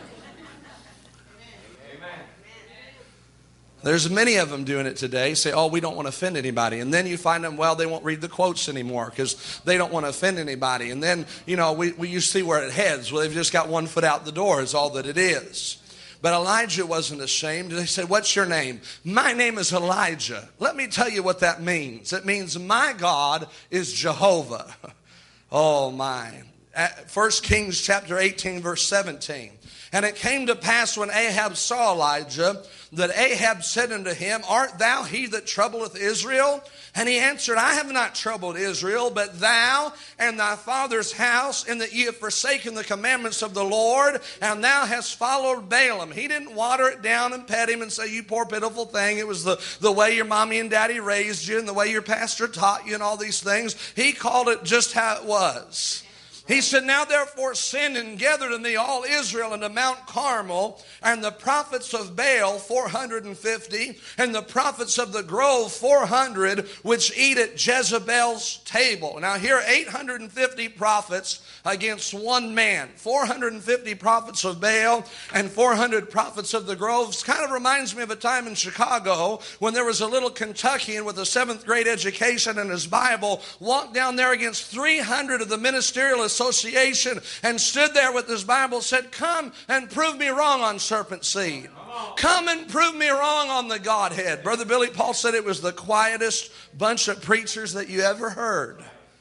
There's many of them doing it today. Say, oh, we don't want to offend anybody. And then you find them, well, they won't read the quotes anymore because they don't want to offend anybody. And then, you see where it heads. Well, they've just got one foot out the door is all that it is. But Elijah wasn't ashamed. They said, what's your name? My name is Elijah. Let me tell you what that means. It means my God is Jehovah. Oh, my. 1 Kings chapter 18, verse 17. And it came to pass when Ahab saw Elijah, that Ahab said unto him, art thou he that troubleth Israel? And he answered, I have not troubled Israel, but thou and thy father's house, in that ye have forsaken the commandments of the Lord, and thou hast followed Balaam. He didn't water it down and pet him and say, you poor pitiful thing. It was the way your mommy and daddy raised you and the way your pastor taught you and all these things. He called it just how it was. He said, now therefore send and gather to me all Israel unto Mount Carmel, and the prophets of Baal 450, and the prophets of the grove 400, which eat at Jezebel's table. Now here are 850 prophets against one man. 450 prophets of Baal and 400 prophets of the groves. Kind of reminds me of a time in Chicago when there was a little Kentuckian with a 7th grade education and his Bible walked down there against 300 of the ministerial association and stood there with his Bible, said, come and prove me wrong on serpent seed. Come and prove me wrong on the Godhead. Brother Billy Paul said it was the quietest bunch of preachers that you ever heard.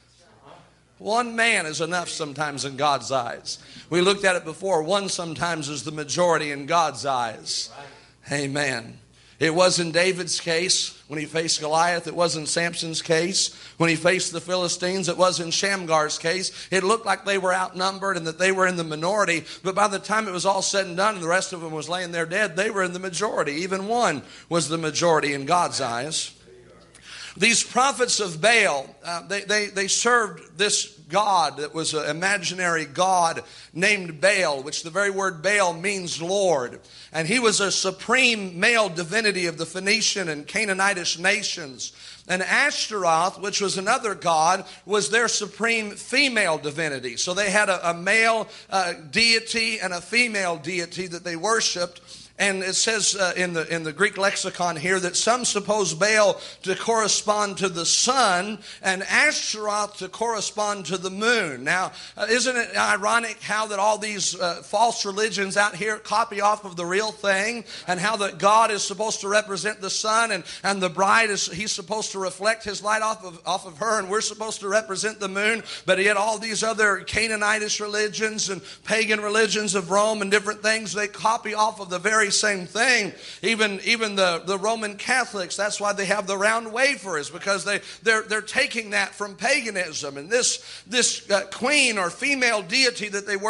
One man is enough sometimes in God's eyes. We looked at it before. One sometimes is the majority in God's eyes. Amen. It was in David's case when he faced Goliath. It was in Samson's case when he faced the Philistines. It was in Shamgar's case. It looked like they were outnumbered and that they were in the minority. But by the time it was all said and done and the rest of them was laying there dead, they were in the majority. Even one was the majority in God's eyes. These prophets of Baal, they served this god that was an imaginary god named Baal, which the very word Baal means Lord. And he was a supreme male divinity of the Phoenician and Canaanitish nations. And Ashtaroth, which was another god, was their supreme female divinity. So they had a male deity and a female deity that they worshipped. And it says in the Greek lexicon here that some suppose Baal to correspond to the sun and Ashtaroth to correspond to the moon. Now, isn't it ironic how that all these false religions out here copy off of the real thing, and how that God is supposed to represent the sun and the bride he's supposed to reflect his light off of her, and we're supposed to represent the moon, but yet all these other Canaanitish religions and pagan religions of Rome and different things, they copy off of the very same thing. Even the Roman Catholics, that's why they have the round wafers, because they're taking that from paganism. And this queen or female deity that they worship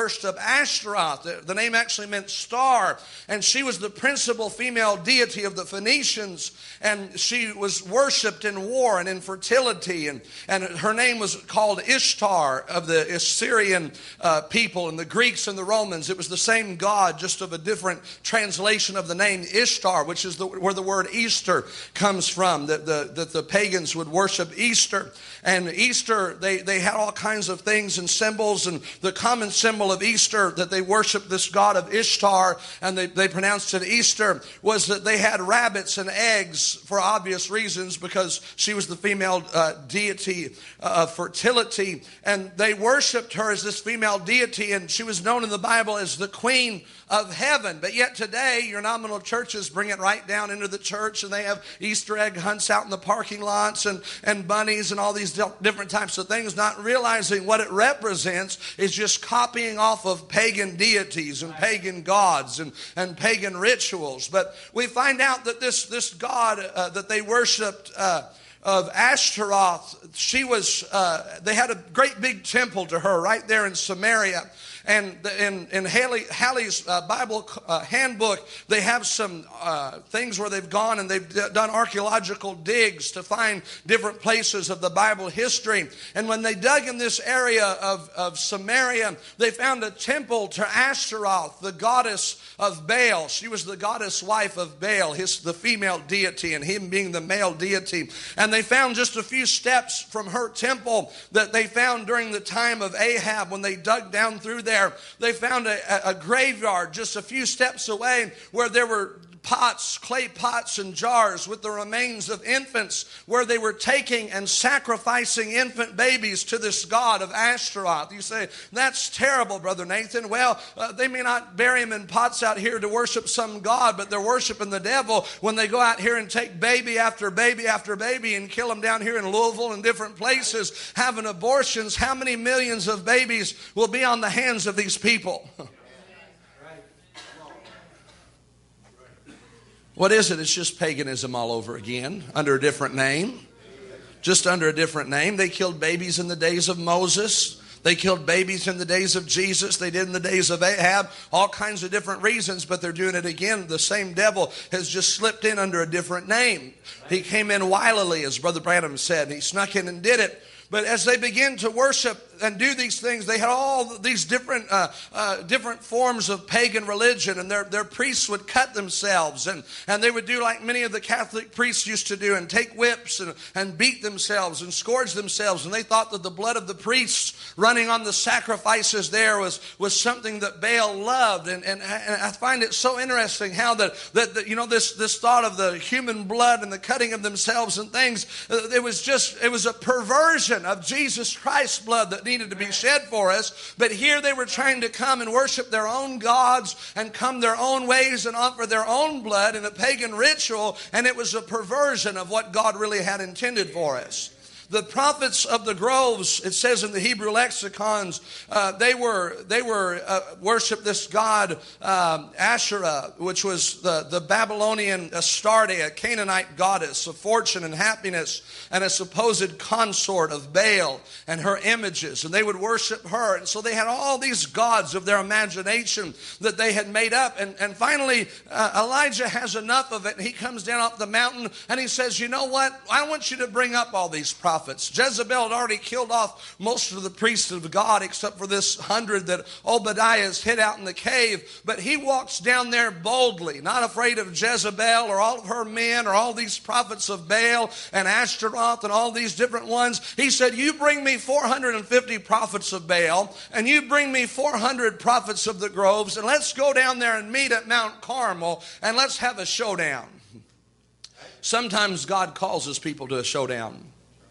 worshiped Ashtaroth. The name actually meant star. And she was the principal female deity of the Phoenicians. And she was worshipped in war and in fertility. And her name was called Ishtar of the Assyrian people and the Greeks and the Romans. It was the same god, just of a different translation of the name Ishtar, which is where the word Easter comes from, that the pagans would worship Easter. And Easter, they had all kinds of things and symbols, and the common symbol of Easter that they worshiped this god of Ishtar, and they pronounced it Easter, was that they had rabbits and eggs for obvious reasons, because she was the female deity of fertility, and they worshiped her as this female deity, and she was known in the Bible as the Queen of Heaven. But yet today, your nominal churches bring it right down into the church, and they have Easter egg hunts out in the parking lots and bunnies and all these different types of things, not realizing what it represents is just copying off of pagan deities and pagan gods and pagan rituals. But we find out that this god that they worshipped of Ashtaroth, they had a great big temple to her right there in Samaria. And in Halley's Bible handbook, they have some things where they've gone and they've done archaeological digs to find different places of the Bible history. And when they dug in this area of Samaria, they found a temple to Ashtaroth, the goddess of Baal. She was the goddess wife of Baal, the female deity, and him being the male deity. And they found just a few steps from her temple that they found during the time of Ahab when they dug down through there. They found a graveyard just a few steps away where there were pots, clay pots and jars with the remains of infants, where they were taking and sacrificing infant babies to this god of Ashtaroth. You say, that's terrible, Brother Nathan. Well, they may not bury them in pots out here to worship some god, but they're worshiping the devil when they go out here and take baby after baby after baby and kill them down here in Louisville and different places, having abortions. How many millions of babies will be on the hands of these people? What is it? It's just paganism all over again, under a different name. Just under a different name. They killed babies in the days of Moses. They killed babies in the days of Jesus. They did in the days of Ahab. All kinds of different reasons, but they're doing it again. The same devil has just slipped in under a different name. He came in wilily, as Brother Branham said. He snuck in and did it. But as they begin to worship and do these things, they had all these different forms of pagan religion, and their priests would cut themselves, and they would do like many of the Catholic priests used to do, and take whips and beat themselves and scourge themselves. And they thought that the blood of the priests running on the sacrifices there was something that Baal loved. And I find it so interesting how that you know, this thought of the human blood and the cutting of themselves and things, it was a perversion of Jesus Christ's blood that needed to be shed for us. But here they were trying to come and worship their own gods and come their own ways and offer their own blood in a pagan ritual, and it was a perversion of what God really had intended for us. The prophets of the groves, it says in the Hebrew lexicons, they worshiped this god Asherah, which was the Babylonian Astarte, a Canaanite goddess of fortune and happiness, and a supposed consort of Baal and her images. And they would worship her. And so they had all these gods of their imagination that they had made up. And finally, Elijah has enough of it. And he comes down off the mountain and he says, you know what? I want you to bring up all these prophets. Jezebel had already killed off most of the priests of God, except for this 100 that Obadiah has hid out in the cave. But he walks down there boldly, not afraid of Jezebel or all of her men or all these prophets of Baal and Ashtaroth and all these different ones. He said, you bring me 450 prophets of Baal, and you bring me 400 prophets of the groves, and let's go down there and meet at Mount Carmel, and let's have a showdown. Sometimes God calls his people to a showdown.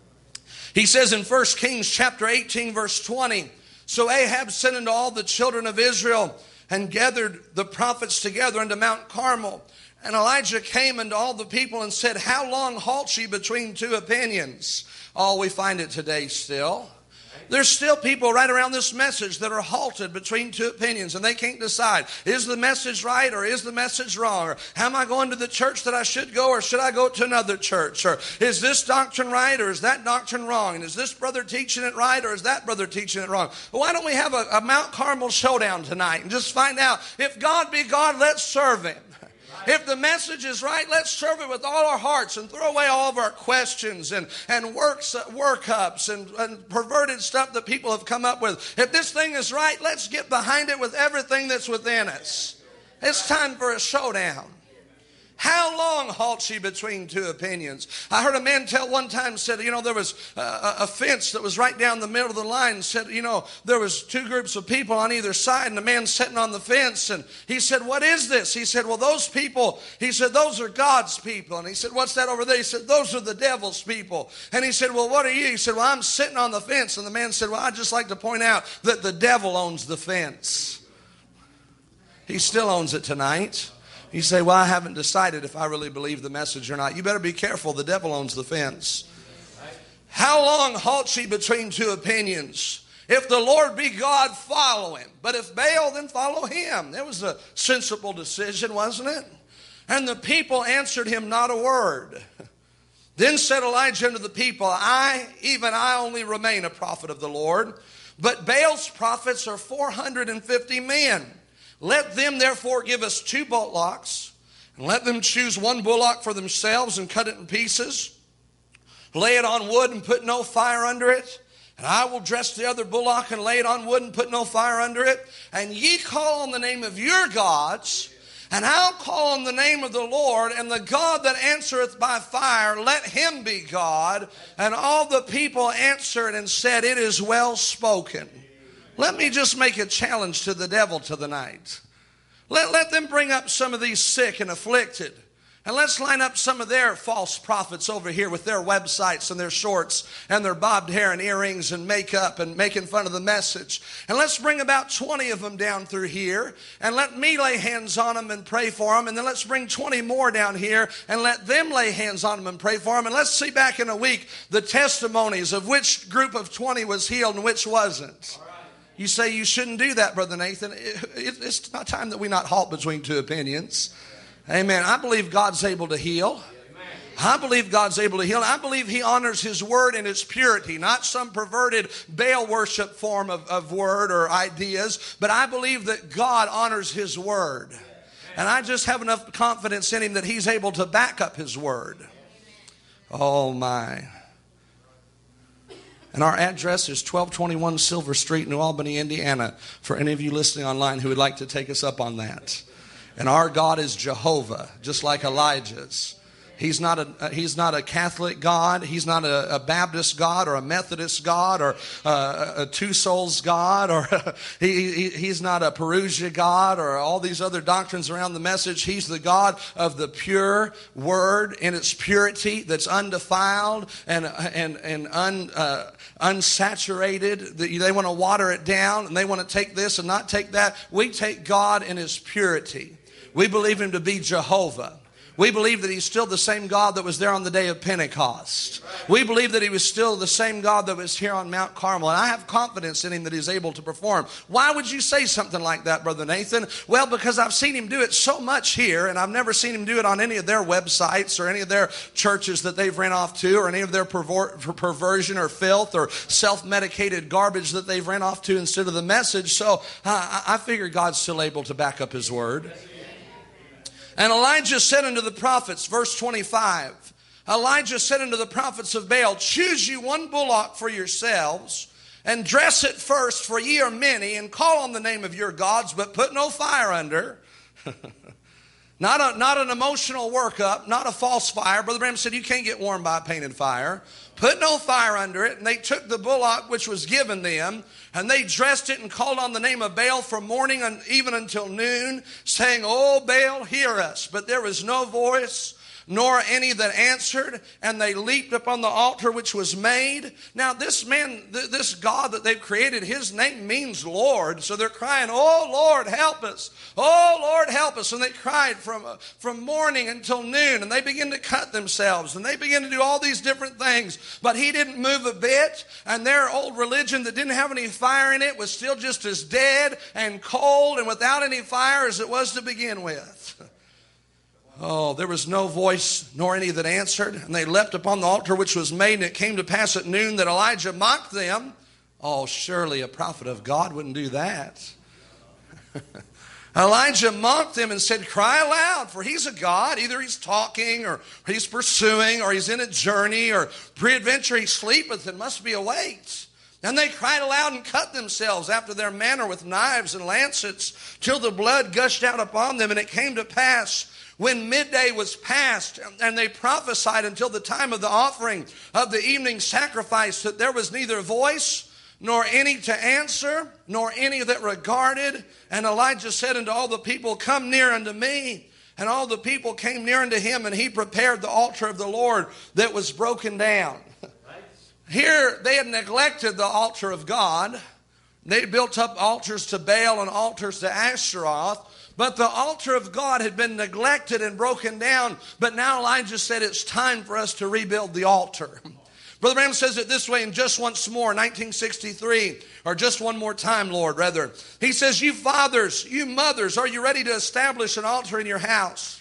He says in 1 Kings chapter 18, verse 20, so Ahab sent unto all the children of Israel and gathered the prophets together unto Mount Carmel. And Elijah came unto all the people and said, how long halt ye between two opinions? Oh, we find it today still. There's still people right around this message that are halted between two opinions, and they can't decide, is the message right or is the message wrong? Or am I going to the church that I should go, or should I go to another church? Or is this doctrine right or is that doctrine wrong? And is this brother teaching it right or is that brother teaching it wrong? Well, why don't we have a Mount Carmel showdown tonight and just find out, if God be God, let's serve Him. If the message is right, let's serve it with all our hearts and throw away all of our questions and workups and perverted stuff that people have come up with. If this thing is right, let's get behind it with everything that's within us. It's time for a showdown. How long halts ye between two opinions? I heard a man tell one time, said, there was a fence that was right down the middle of the line. Said, there was two groups of people on either side, and the man sitting on the fence. And he said, what is this? He said, well, those people, he said, those are God's people. And he said, what's that over there? He said, those are the devil's people. And he said, well, what are you? He said, well, I'm sitting on the fence. And the man said, well, I'd just like to point out that the devil owns the fence. He still owns it tonight. You say, well, I haven't decided if I really believe the message or not. You better be careful. The devil owns the fence. How long halt ye between two opinions? If the Lord be God, follow Him. But if Baal, then follow him. That was a sensible decision, wasn't it? And the people answered him not a word. Then said Elijah unto the people, even I only remain a prophet of the Lord. But Baal's prophets are 450 men. Let them therefore give us 2 bullocks, and let them choose 1 bullock for themselves and cut it in pieces. Lay it on wood and put no fire under it. And I will dress the other bullock and lay it on wood and put no fire under it. And ye call on the name of your gods, and I'll call on the name of the Lord, and the God that answereth by fire, let him be God. And all the people answered and said, it is well spoken. Let me just make a challenge to the devil tonight. Let them bring up some of these sick and afflicted. And let's line up some of their false prophets over here with their websites and their shorts and their bobbed hair and earrings and makeup and making fun of the message. And let's bring about 20 of them down through here and let me lay hands on them and pray for them. And then let's bring 20 more down here and let them lay hands on them and pray for them. And let's see back in a week the testimonies of which group of 20 was healed and which wasn't. You say you shouldn't do that, Brother Nathan. It's not time that we not halt between two opinions. Amen. I believe God's able to heal. I believe God's able to heal. I believe He honors His word in its purity, not some perverted Baal worship form of word or ideas, but I believe that God honors His word. And I just have enough confidence in Him that He's able to back up His word. Oh my. And our address is 1221 Silver Street, New Albany, Indiana, for any of you listening online who would like to take us up on that. And our God is Jehovah, just like Elijah's. He's not a Catholic God. He's not a Baptist God or a Methodist God or a Two Souls God. Or he's not a Perusia God or all these other doctrines around the message. He's the God of the pure word in its purity that's undefiled and unsaturated. They want to water it down and they want to take this and not take that. We take God in His purity. We believe Him to be Jehovah. We believe that He's still the same God that was there on the day of Pentecost. We believe that He was still the same God that was here on Mount Carmel. And I have confidence in Him that He's able to perform. Why would you say something like that, Brother Nathan? Well, because I've seen Him do it so much here, and I've never seen Him do it on any of their websites or any of their churches that they've ran off to or any of their perversion or filth or self-medicated garbage that they've ran off to instead of the message. So I figure God's still able to back up His word. And Elijah said unto the prophets, verse 25, Elijah said unto the prophets of Baal, choose you 1 bullock for yourselves, and dress it first, for ye are many, and call on the name of your gods, but put no fire under. Not an emotional workup, not a false fire. Brother Branham said you can't get warm by a painted fire. Put no fire under it. And they took the bullock which was given them, and they dressed it and called on the name of Baal from morning and even until noon, saying, O Baal, hear us. But there was no voice, nor any that answered, and they leaped upon the altar which was made. Now this man, this God that they've created, his name means Lord. So they're crying, oh Lord, help us. Oh Lord, help us. And they cried from morning until noon, and they begin to cut themselves, and they begin to do all these different things. But he didn't move a bit, and their old religion that didn't have any fire in it was still just as dead and cold and without any fire as it was to begin with. Oh, there was no voice nor any that answered. And they leapt upon the altar which was made. And it came to pass at noon that Elijah mocked them. Oh, surely a prophet of God wouldn't do that. Elijah mocked them and said, cry aloud, for he's a God. Either he's talking, or he's pursuing, or he's in a journey, or peradventure he sleepeth and must be awake. And they cried aloud and cut themselves after their manner with knives and lancets, till the blood gushed out upon them. And it came to pass, when midday was past, and they prophesied until the time of the offering of the evening sacrifice, that there was neither voice, nor any to answer, nor any that regarded. And Elijah said unto all the people, come near unto me. And all the people came near unto him, and he prepared the altar of the Lord that was broken down. Here they had neglected the altar of God. They built up altars to Baal and altars to Asheroth. But the altar of God had been neglected and broken down. But now Elijah said it's time for us to rebuild the altar. Brother Branham says it this way in Just Once More, 1963, or Just One More Time, Lord, rather. He says, you fathers, you mothers, are you ready to establish an altar in your house?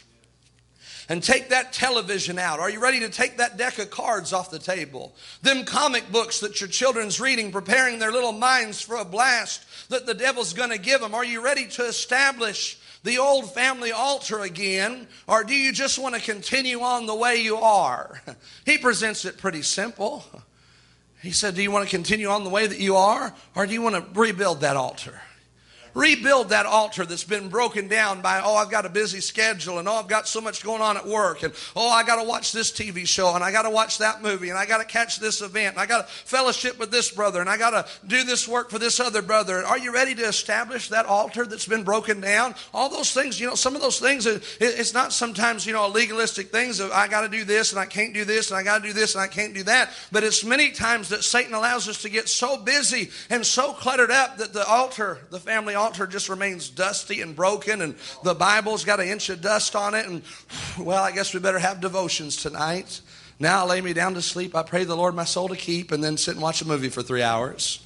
And take that television out. Are you ready to take that deck of cards off the table? Them comic books that your children's reading, preparing their little minds for a blast that the devil's going to give them. Are you ready to establish the old family altar again? Or do you just want to continue on the way you are? He presents it pretty simple. He said, do you want to continue on the way that you are? Or do you want to rebuild that altar? Rebuild that altar that's been broken down by, oh, I've got a busy schedule, and oh, I've got so much going on at work, and oh, I got to watch this TV show, and I got to watch that movie, and I got to catch this event, and I got to fellowship with this brother, and I got to do this work for this other brother. Are you ready to establish that altar that's been broken down? All those things, some of those things, it's not sometimes, legalistic things of I got to do this, and I can't do this, and I got to do this, and I can't do that. But it's many times that Satan allows us to get so busy and so cluttered up that the altar, the family altar, just remains dusty and broken, and the Bible's got an inch of dust on it, and well, I guess we better have devotions tonight. Now lay me down to sleep. I pray the Lord my soul to keep, and then sit and watch a movie for 3 hours.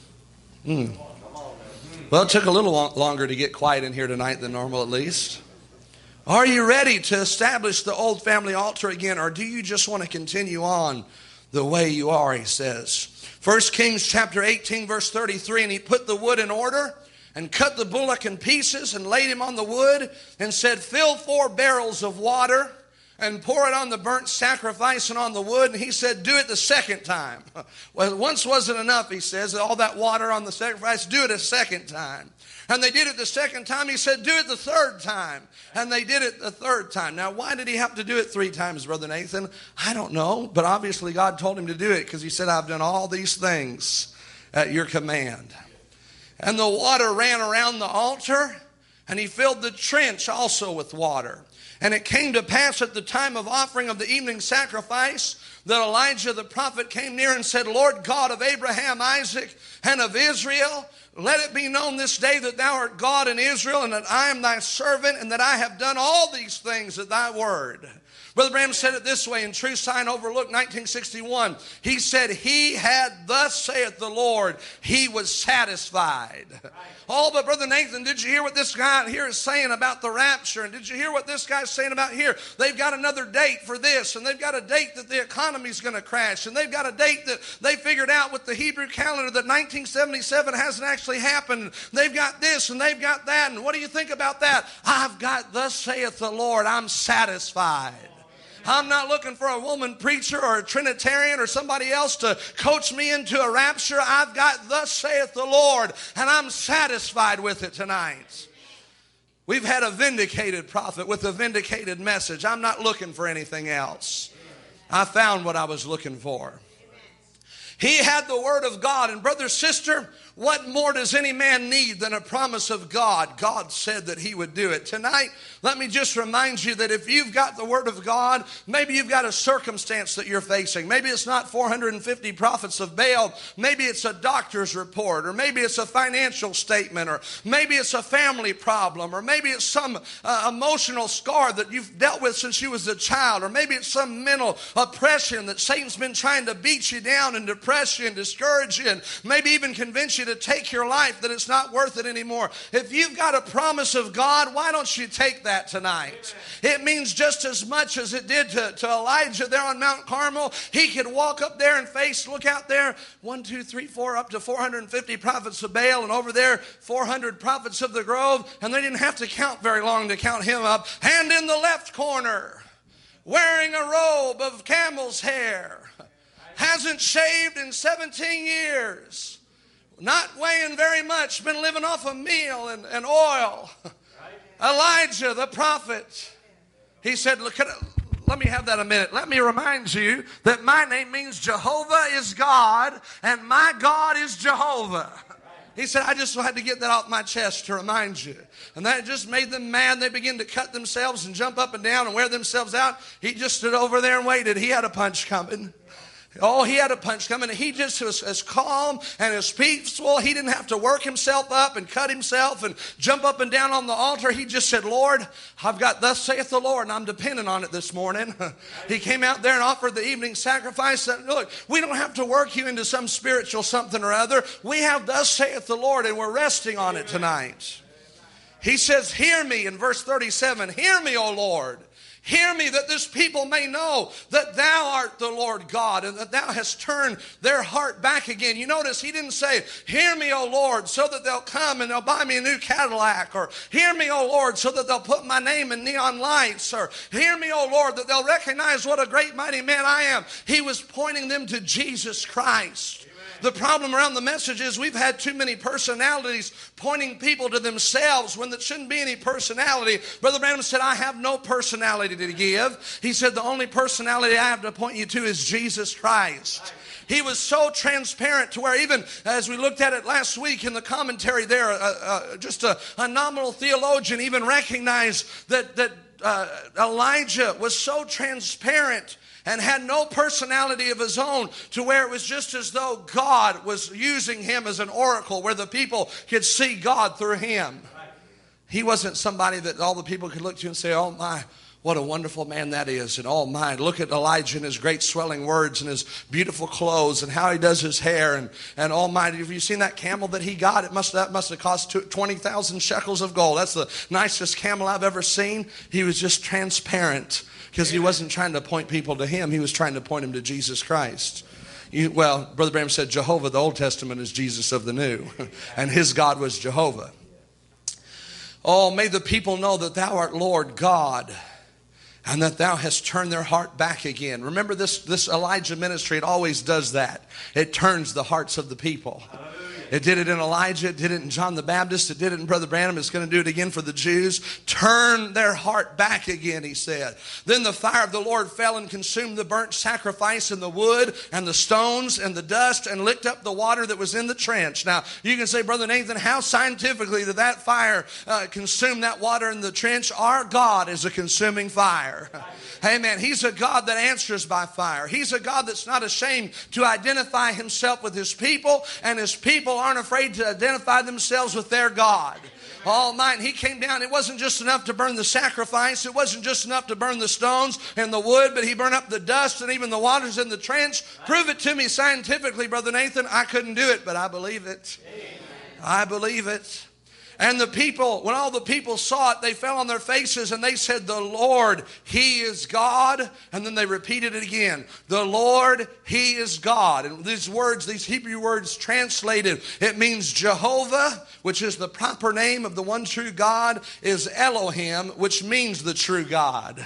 Well, it took a little longer to get quiet in here tonight than normal, at least. Are you ready to establish the old family altar again, or do you just want to continue on the way you are? He says. 1 Kings chapter 18, verse 33, and he put the wood in order, and cut the bullock in pieces, and laid him on the wood, and said, fill 4 barrels of water, and pour it on the burnt sacrifice and on the wood. And he said, do it the second time. Well, once wasn't enough, he says, all that water on the sacrifice, do it a second time. And they did it the second time. He said, do it the third time. And they did it the third time. Now, why did he have to do it 3 times, Brother Nathan? I don't know, but obviously God told him to do it, because he said, I've done all these things at your command. And the water ran around the altar, and he filled the trench also with water. And it came to pass at the time of offering of the evening sacrifice that Elijah the prophet came near and said, Lord God of Abraham, Isaac, and of Israel, let it be known this day that thou art God in Israel, and that I am thy servant, and that I have done all these things at thy word. Brother Branham said it this way in True Sign Overlooked, 1961. He said, he had, thus saith the Lord, he was satisfied. Oh, but Brother Nathan, did you hear what this guy here is saying about the rapture? And did you hear what this guy's saying about here? They've got another date for this, and they've got a date that the economy's going to crash, and they've got a date that they figured out with the Hebrew calendar that 1977 hasn't actually happened. They've got this, and they've got that, and what do you think about that? I've got, thus saith the Lord, I'm satisfied. I'm not looking for a woman preacher or a Trinitarian or somebody else to coach me into a rapture. I've got, thus saith the Lord, and I'm satisfied with it tonight. We've had a vindicated prophet with a vindicated message. I'm not looking for anything else. I found what I was looking for. He had the word of God. And brother, sister, What more does any man need than a promise of God? God said that he would do it. Tonight, let me just remind you that if you've got the word of God, maybe you've got a circumstance that you're facing. Maybe it's not 450 prophets of Baal. Maybe it's a doctor's report, or maybe it's a financial statement, or maybe it's a family problem, or maybe it's some emotional scar that you've dealt with since you was a child, or maybe it's some mental oppression that Satan's been trying to beat you down and depress you and discourage you and maybe even convince you to take your life, that it's not worth it anymore. If you've got a promise of God, why don't you take that tonight? It means just as much as it did to Elijah there on Mount Carmel. He could walk up there and face, look out there, 1, 2, 3, 4, up to 450 prophets of Baal, and over there 400 prophets of the grove, and they didn't have to count very long to count him up. And in the left corner, wearing a robe of camel's hair, hasn't shaved in 17 years, not weighing very much, been living off of meal and oil. Elijah, the prophet, he said, look, let me have that a minute. Let me remind you that my name means Jehovah is God, and my God is Jehovah. He said, I just had to get that off my chest to remind you. And that just made them mad. They began to cut themselves and jump up and down and wear themselves out. He just stood over there and waited. He had a punch coming. Oh, he had a punch coming. He just was as calm and as peaceful. He didn't have to work himself up and cut himself and jump up and down on the altar. He just said, Lord, I've got thus saith the Lord, and I'm dependent on it this morning. He came out there and offered the evening sacrifice. Said, look, we don't have to work you into some spiritual something or other. We have thus saith the Lord, and we're resting on it tonight. He says, hear me in verse 37. Hear me, O Lord. Hear me, that this people may know that thou art the Lord God, and that thou hast turned their heart back again. You notice he didn't say, hear me, O Lord, so that they'll come and they'll buy me a new Cadillac, or hear me, O Lord, so that they'll put my name in neon lights, or hear me, O Lord, that they'll recognize what a great mighty man I am. He was pointing them to Jesus Christ. The problem around the message is we've had too many personalities pointing people to themselves when there shouldn't be any personality. Brother Branham said, I have no personality to give. He said, the only personality I have to point you to is Jesus Christ. He was so transparent to where even as we looked at it last week in the commentary there, just a nominal theologian even recognized that Elijah was so transparent and had no personality of his own, to where it was just as though God was using him as an oracle where the people could see God through him. He wasn't somebody that all the people could look to and say, oh my, what a wonderful man that is. And oh my, look at Elijah and his great swelling words and his beautiful clothes and how he does his hair. And oh my, have you seen that camel that he got? That must have cost 20,000 shekels of gold. That's the nicest camel I've ever seen. He was just transparent. Because he wasn't trying to point people to him. He was trying to point them to Jesus Christ. Well, Brother Branham said Jehovah, the Old Testament, is Jesus of the New. And his God was Jehovah. Oh, may the people know that thou art Lord God, and that thou hast turned their heart back again. Remember this Elijah ministry, it always does that. It turns the hearts of the people. It did it in Elijah. It did it in John the Baptist. It did it in Brother Branham. It's going to do it again for the Jews. Turn their heart back again, he said. Then the fire of the Lord fell and consumed the burnt sacrifice and the wood and the stones and the dust and licked up the water that was in the trench. Now, you can say, Brother Nathan, how scientifically did that fire consume that water in the trench? Our God is a consuming fire. Amen. He's a God that answers by fire. He's a God that's not ashamed to identify himself with his people, and his people aren't afraid to identify themselves with their God. Almighty, he came down. It wasn't just enough to burn the sacrifice. It wasn't just enough to burn the stones and the wood, but he burned up the dust and even the waters in the trench. Prove it to me scientifically, Brother Nathan. I couldn't do it, but I believe it. I believe it. And the people, when all the people saw it, they fell on their faces and they said, the Lord, he is God. And then they repeated it again. The Lord, he is God. And these words, these Hebrew words translated, it means Jehovah, which is the proper name of the one true God, is Elohim, which means the true God.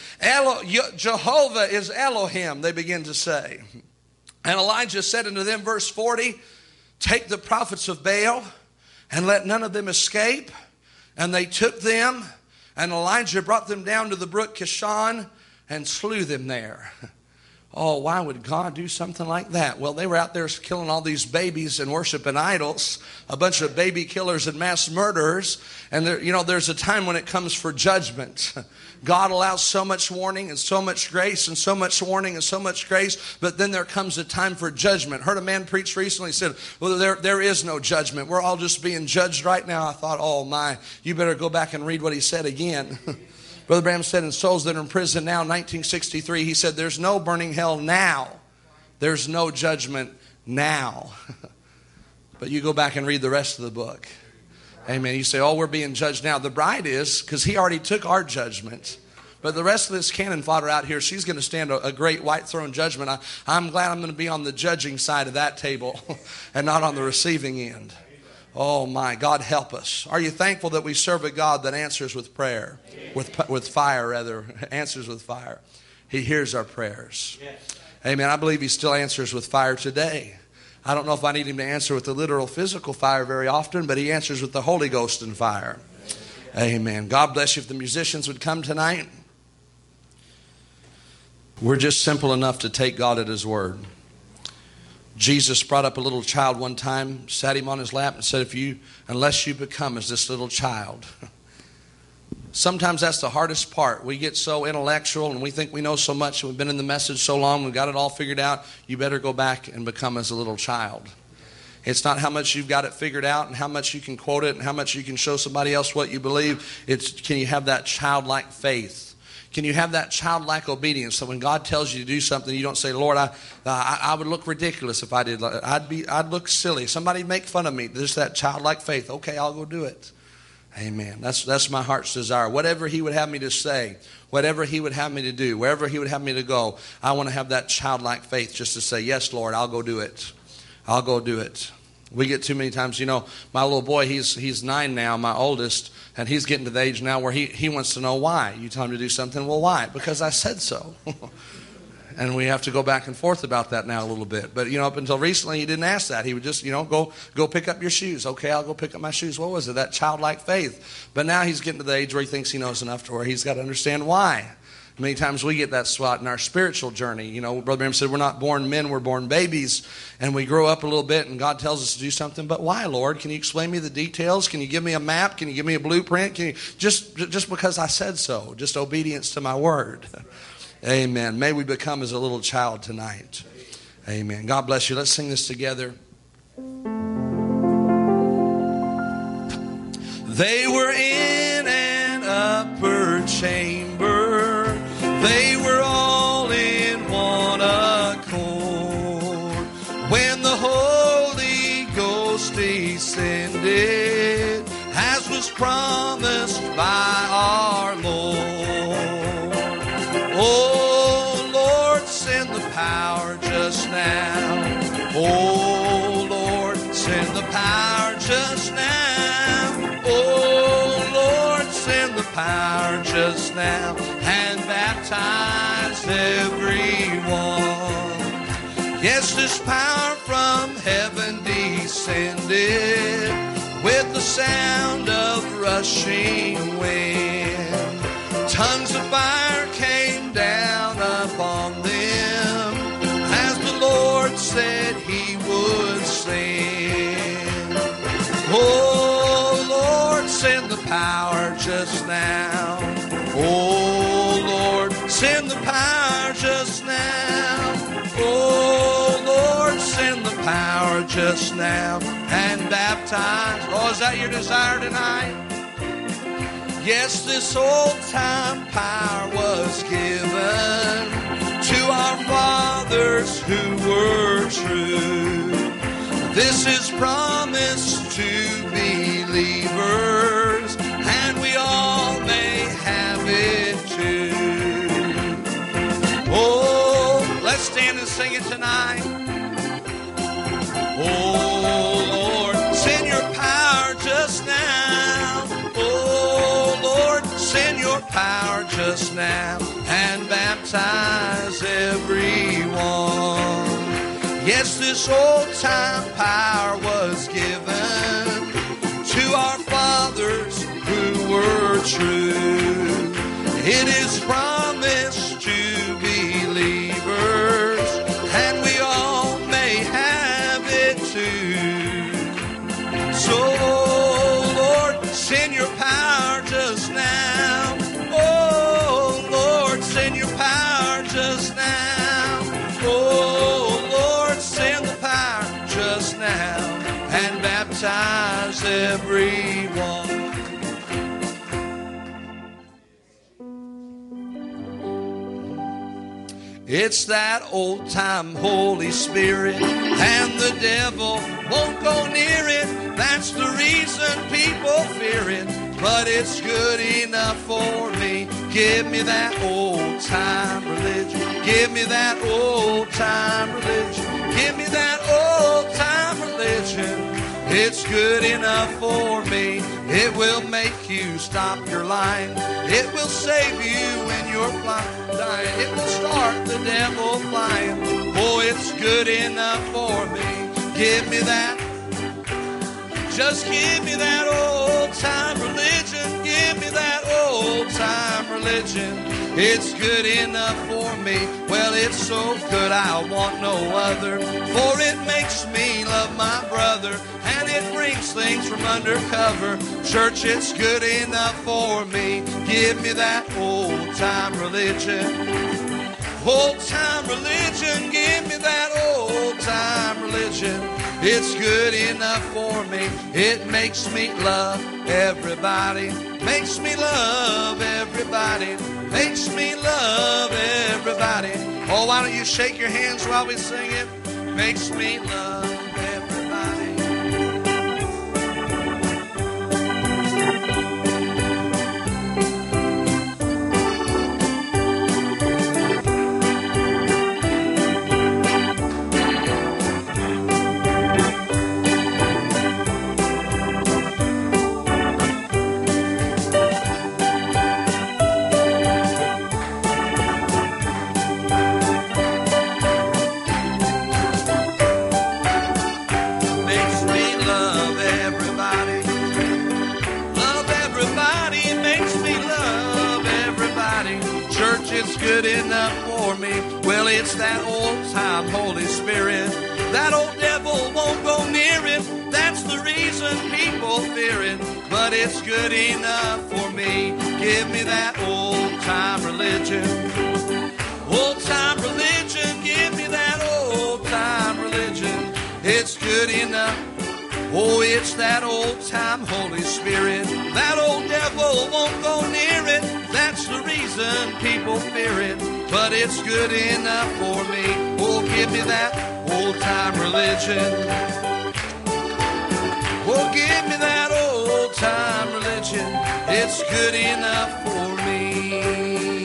Jehovah is Elohim, they begin to say. And Elijah said unto them, verse 40, take the prophets of Baal, and let none of them escape. And they took them, and Elijah brought them down to the brook Kishon and slew them there. Oh, why would God do something like that? Well, they were out there killing all these babies and worshiping idols, a bunch of baby killers and mass murderers. And there's a time when it comes for judgment. God allows so much warning and so much grace and so much warning and so much grace, but then there comes a time for judgment. Heard a man preach recently, said, well, there is no judgment. We're all just being judged right now. I thought, oh my, you better go back and read what he said again. Brother Branham said in Souls That Are in Prison Now, 1963, he said, there's no burning hell now. There's no judgment now. But you go back and read the rest of the book. Amen. You say, oh, we're being judged now. The bride is, because he already took our judgment. But the rest of this cannon fodder out here, she's going to stand a great white throne judgment. I'm glad I'm going to be on the judging side of that table and not on the receiving end. Oh my, God help us. Are you thankful that we serve a God that answers with prayer? With fire, rather. Answers with fire. He hears our prayers. Amen. I believe he still answers with fire today. I don't know if I need him to answer with the literal physical fire very often, but he answers with the Holy Ghost and fire. Amen. God bless you. If the musicians would come tonight. We're just simple enough to take God at his word. Jesus brought up a little child one time, sat him on his lap and said, unless you become as this little child. Sometimes that's the hardest part. We get so intellectual and we think we know so much and we've been in the message so long, we've got it all figured out. You better go back and become as a little child. It's not how much you've got it figured out and how much you can quote it and how much you can show somebody else what you believe. It's, can you have that childlike faith? Can you have that childlike obedience? So when God tells you to do something, you don't say, Lord, I would look ridiculous if I did. I'd look silly. Somebody make fun of me. There's that childlike faith. Okay, I'll go do it. Amen. That's my heart's desire. Whatever he would have me to say, whatever he would have me to do, wherever he would have me to go, I want to have that childlike faith just to say, yes, Lord, I'll go do it. I'll go do it. We get too many times, my little boy, he's 9 now, my oldest, and he's getting to the age now where he wants to know why. You tell him to do something, well, why? Because I said so. And we have to go back and forth about that now a little bit. But, up until recently, he didn't ask that. He would just, go pick up your shoes. Okay, I'll go pick up my shoes. What was it? That childlike faith. But now he's getting to the age where he thinks he knows enough to where he's got to understand why. Many times we get that spot in our spiritual journey. Brother Branham said we're not born men, we're born babies. And we grow up a little bit and God tells us to do something. But why, Lord? Can you explain me the details? Can you give me a map? Can you give me a blueprint? Can you just because I said so. Just obedience to my word. Amen. May we become as a little child tonight. Amen. God bless you. Let's sing this together. They were in an upper chamber. They were all in one accord. When the Holy Ghost descended, as was promised by our Lord. Oh, Lord, send the power just now. Oh, Lord, send the power just now. Oh, Lord, send the power just now and baptize everyone. Yes, this power from heaven descended with the sound of rushing wind. Tongues of fire came down upon them as the Lord said he would send. Oh, Lord, send the power just now. Oh, Lord, send the power just now. Oh, Lord, send the power just now and baptize. Oh, is that your desire tonight? Yes, this old-time power was given to our fathers who were true. This is promised to believers, and we all may have it too. Oh, let's stand and sing it tonight. Oh, Lord, send your power just now. Oh, Lord, send your power just now and baptize everyone. Yes, this old-time power was given to our fathers who were true. It is promised to believers, It's that old-time Holy Spirit, and the devil won't go near it. That's the reason people fear it, but it's good enough for me. Give me that old-time religion. Give me that old-time religion. Give me that old-time religion. It's good enough for me. It will make you stop your lying. It will save you when you're dying. It will start the devil flying. Oh, it's good enough for me. Give me that. Just give me that old-time religion. Give me that old-time religion. It's good enough for me. Well, it's so good I want no other. For it makes me love my brother, and it brings things from undercover. Church, it's good enough for me. Give me that old-time religion. Old-time religion, give me that old-time religion. It's good enough for me. It makes me love everybody. Makes me love everybody. Makes me love everybody. Oh, why don't you shake your hands while we sing it? Makes me love everybody. It's good enough for me. Well, it's that old-time Holy Spirit. That old devil won't go near it. That's the reason people fear it. But it's good enough for me. Give me that old-time religion. Old-time religion. Give me that old-time religion. It's good enough. Oh, it's that old-time Holy Spirit. That old devil won't go near it. That's the reason people fear it. But it's good enough for me. Oh, give me that old-time religion. Oh, give me that old-time religion. It's good enough for me.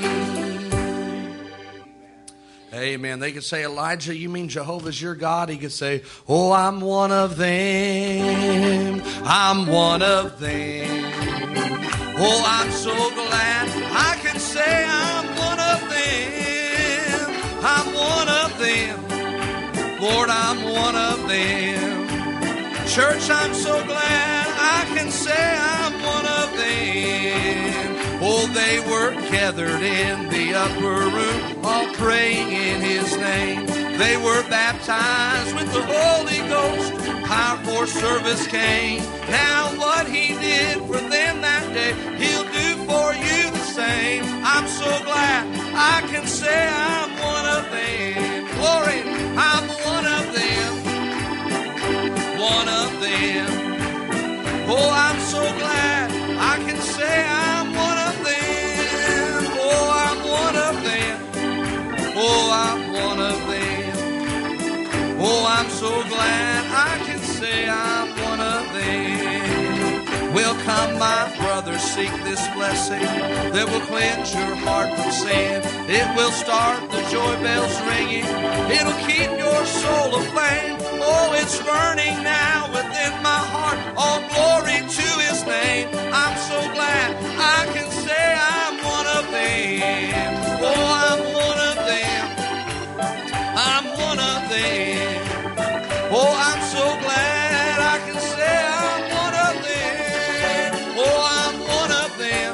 Amen. They could say, Elijah, you mean Jehovah's your God? He could say, oh, I'm one of them. I'm one of them. Oh, I'm so glad I can say I'm one of them. I'm one of them. Lord, I'm one of them. Church, I'm so glad I can say I'm one of them. Oh, they were gathered in the upper room, all praying in His name. They were baptized with the Holy Ghost. Power for service came. Now what He did for them that day, He'll do for you the same. I'm so glad I can say I'm one of them. Glory, I'm one of them. One of them. Oh, I'm so glad I can say I'm one of them. Oh, I'm one of them. Oh, I'm one of them. Oh, I'm so glad I can say I'm one of them. Well, come, my brother, seek this blessing that will cleanse your heart from sin. It will start the joy bells ringing. It'll keep your soul aflame. Oh, it's burning now within my heart. All glory to His name. I'm so glad I can say I'm one of them. Oh, I'm one of them. I'm one of them. Oh, I'm so glad I can say I'm one of them. Oh, I'm one of them.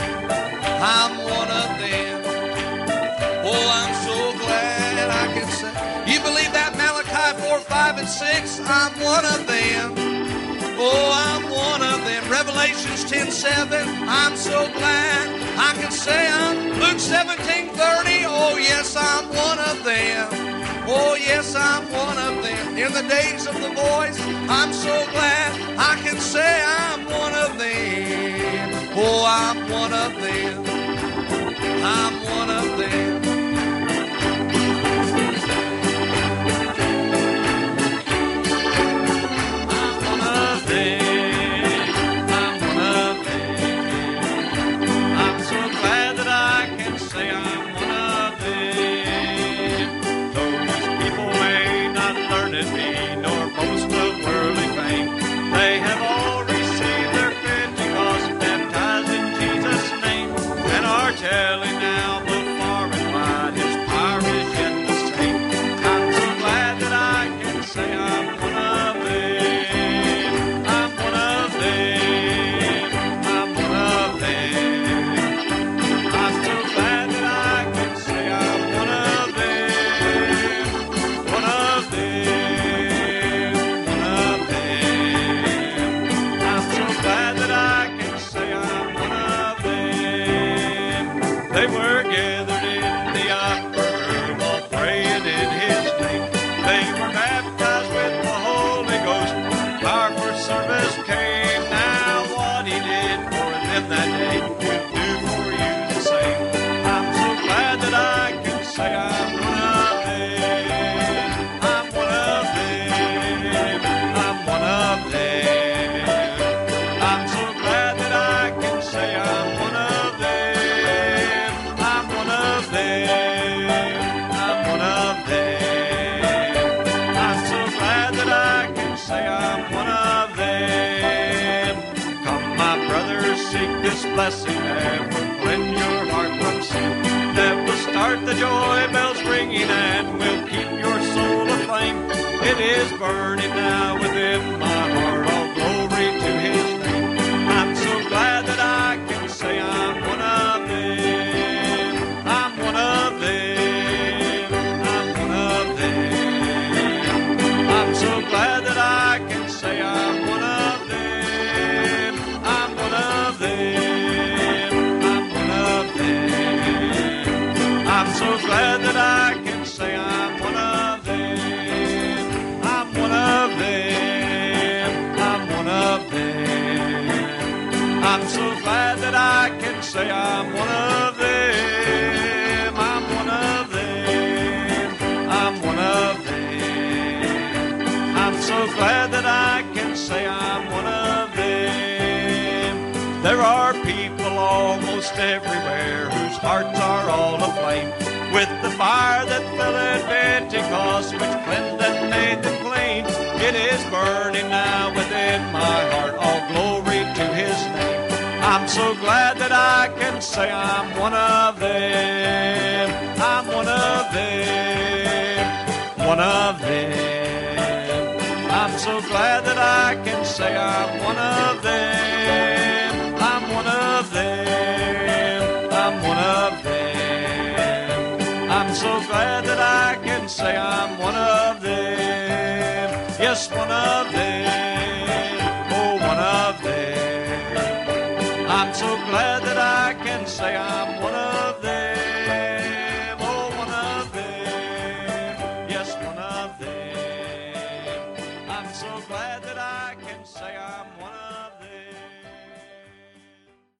I'm one of them. Oh, I'm so glad I can say. You believe that? Malachi 4, 5, and 6. I'm one of them. Oh, I'm one of them. Revelations 10, 7. I'm so glad I can say I'm. Luke 17, 30. Oh, yes, I'm one of them. Oh, yes, I'm one of them. In the days of the voice, I'm so glad I can say I'm one of them. Oh, I'm one of them. I'm one of them. telling now, both far and wide, His power is yet the same. I'm so glad that I can say I'm one of them. I'm one of them. I'm one of them. I'm so glad that I can say I'm one of them. One of them. One of them. I'm so glad that I can say I'm one of them. They were gathered in the upper room, all praying in His name. They were baptized with the Holy Ghost. Power for service came. Now what He did for them that day, He'll do for you the same. I'm so glad that I can say I'm one of them. I'm one of them. I'm one of them. I'm so glad that I can say I'm one of them. I'm one of them. I'm one of them. I'm so glad that I can say I'm one of them. Come, my brothers, seek this blessing that will cleanse your heart from sin. That will start the joy bells ringing and will keep your soul aflame. It is burning now within my heart. All glory to His name. I'm so glad that I can say I'm one of them. I'm one of them. I'm one of them. I'm so glad that I can say I'm one of them. I'm one of them. I'm one of them. I'm so glad that I can say I'm one of them. I'm one of them. I'm one of them. I'm so glad that I can say I'm one of them. I'm one of them. I'm one of them. I'm so glad that I can say I'm one of them. There are people almost everywhere whose hearts are all aflame with the fire that fell at Pentecost, which cleansed and made them clean. It is burning now within my heart. All glory to His name. I'm so glad that I can say I'm one of them. I'm one of them. One of them. I'm so glad that I can say I'm one of them. I'm one of them. I'm one of them. I'm so glad that I can say I'm one of them. Yes, one of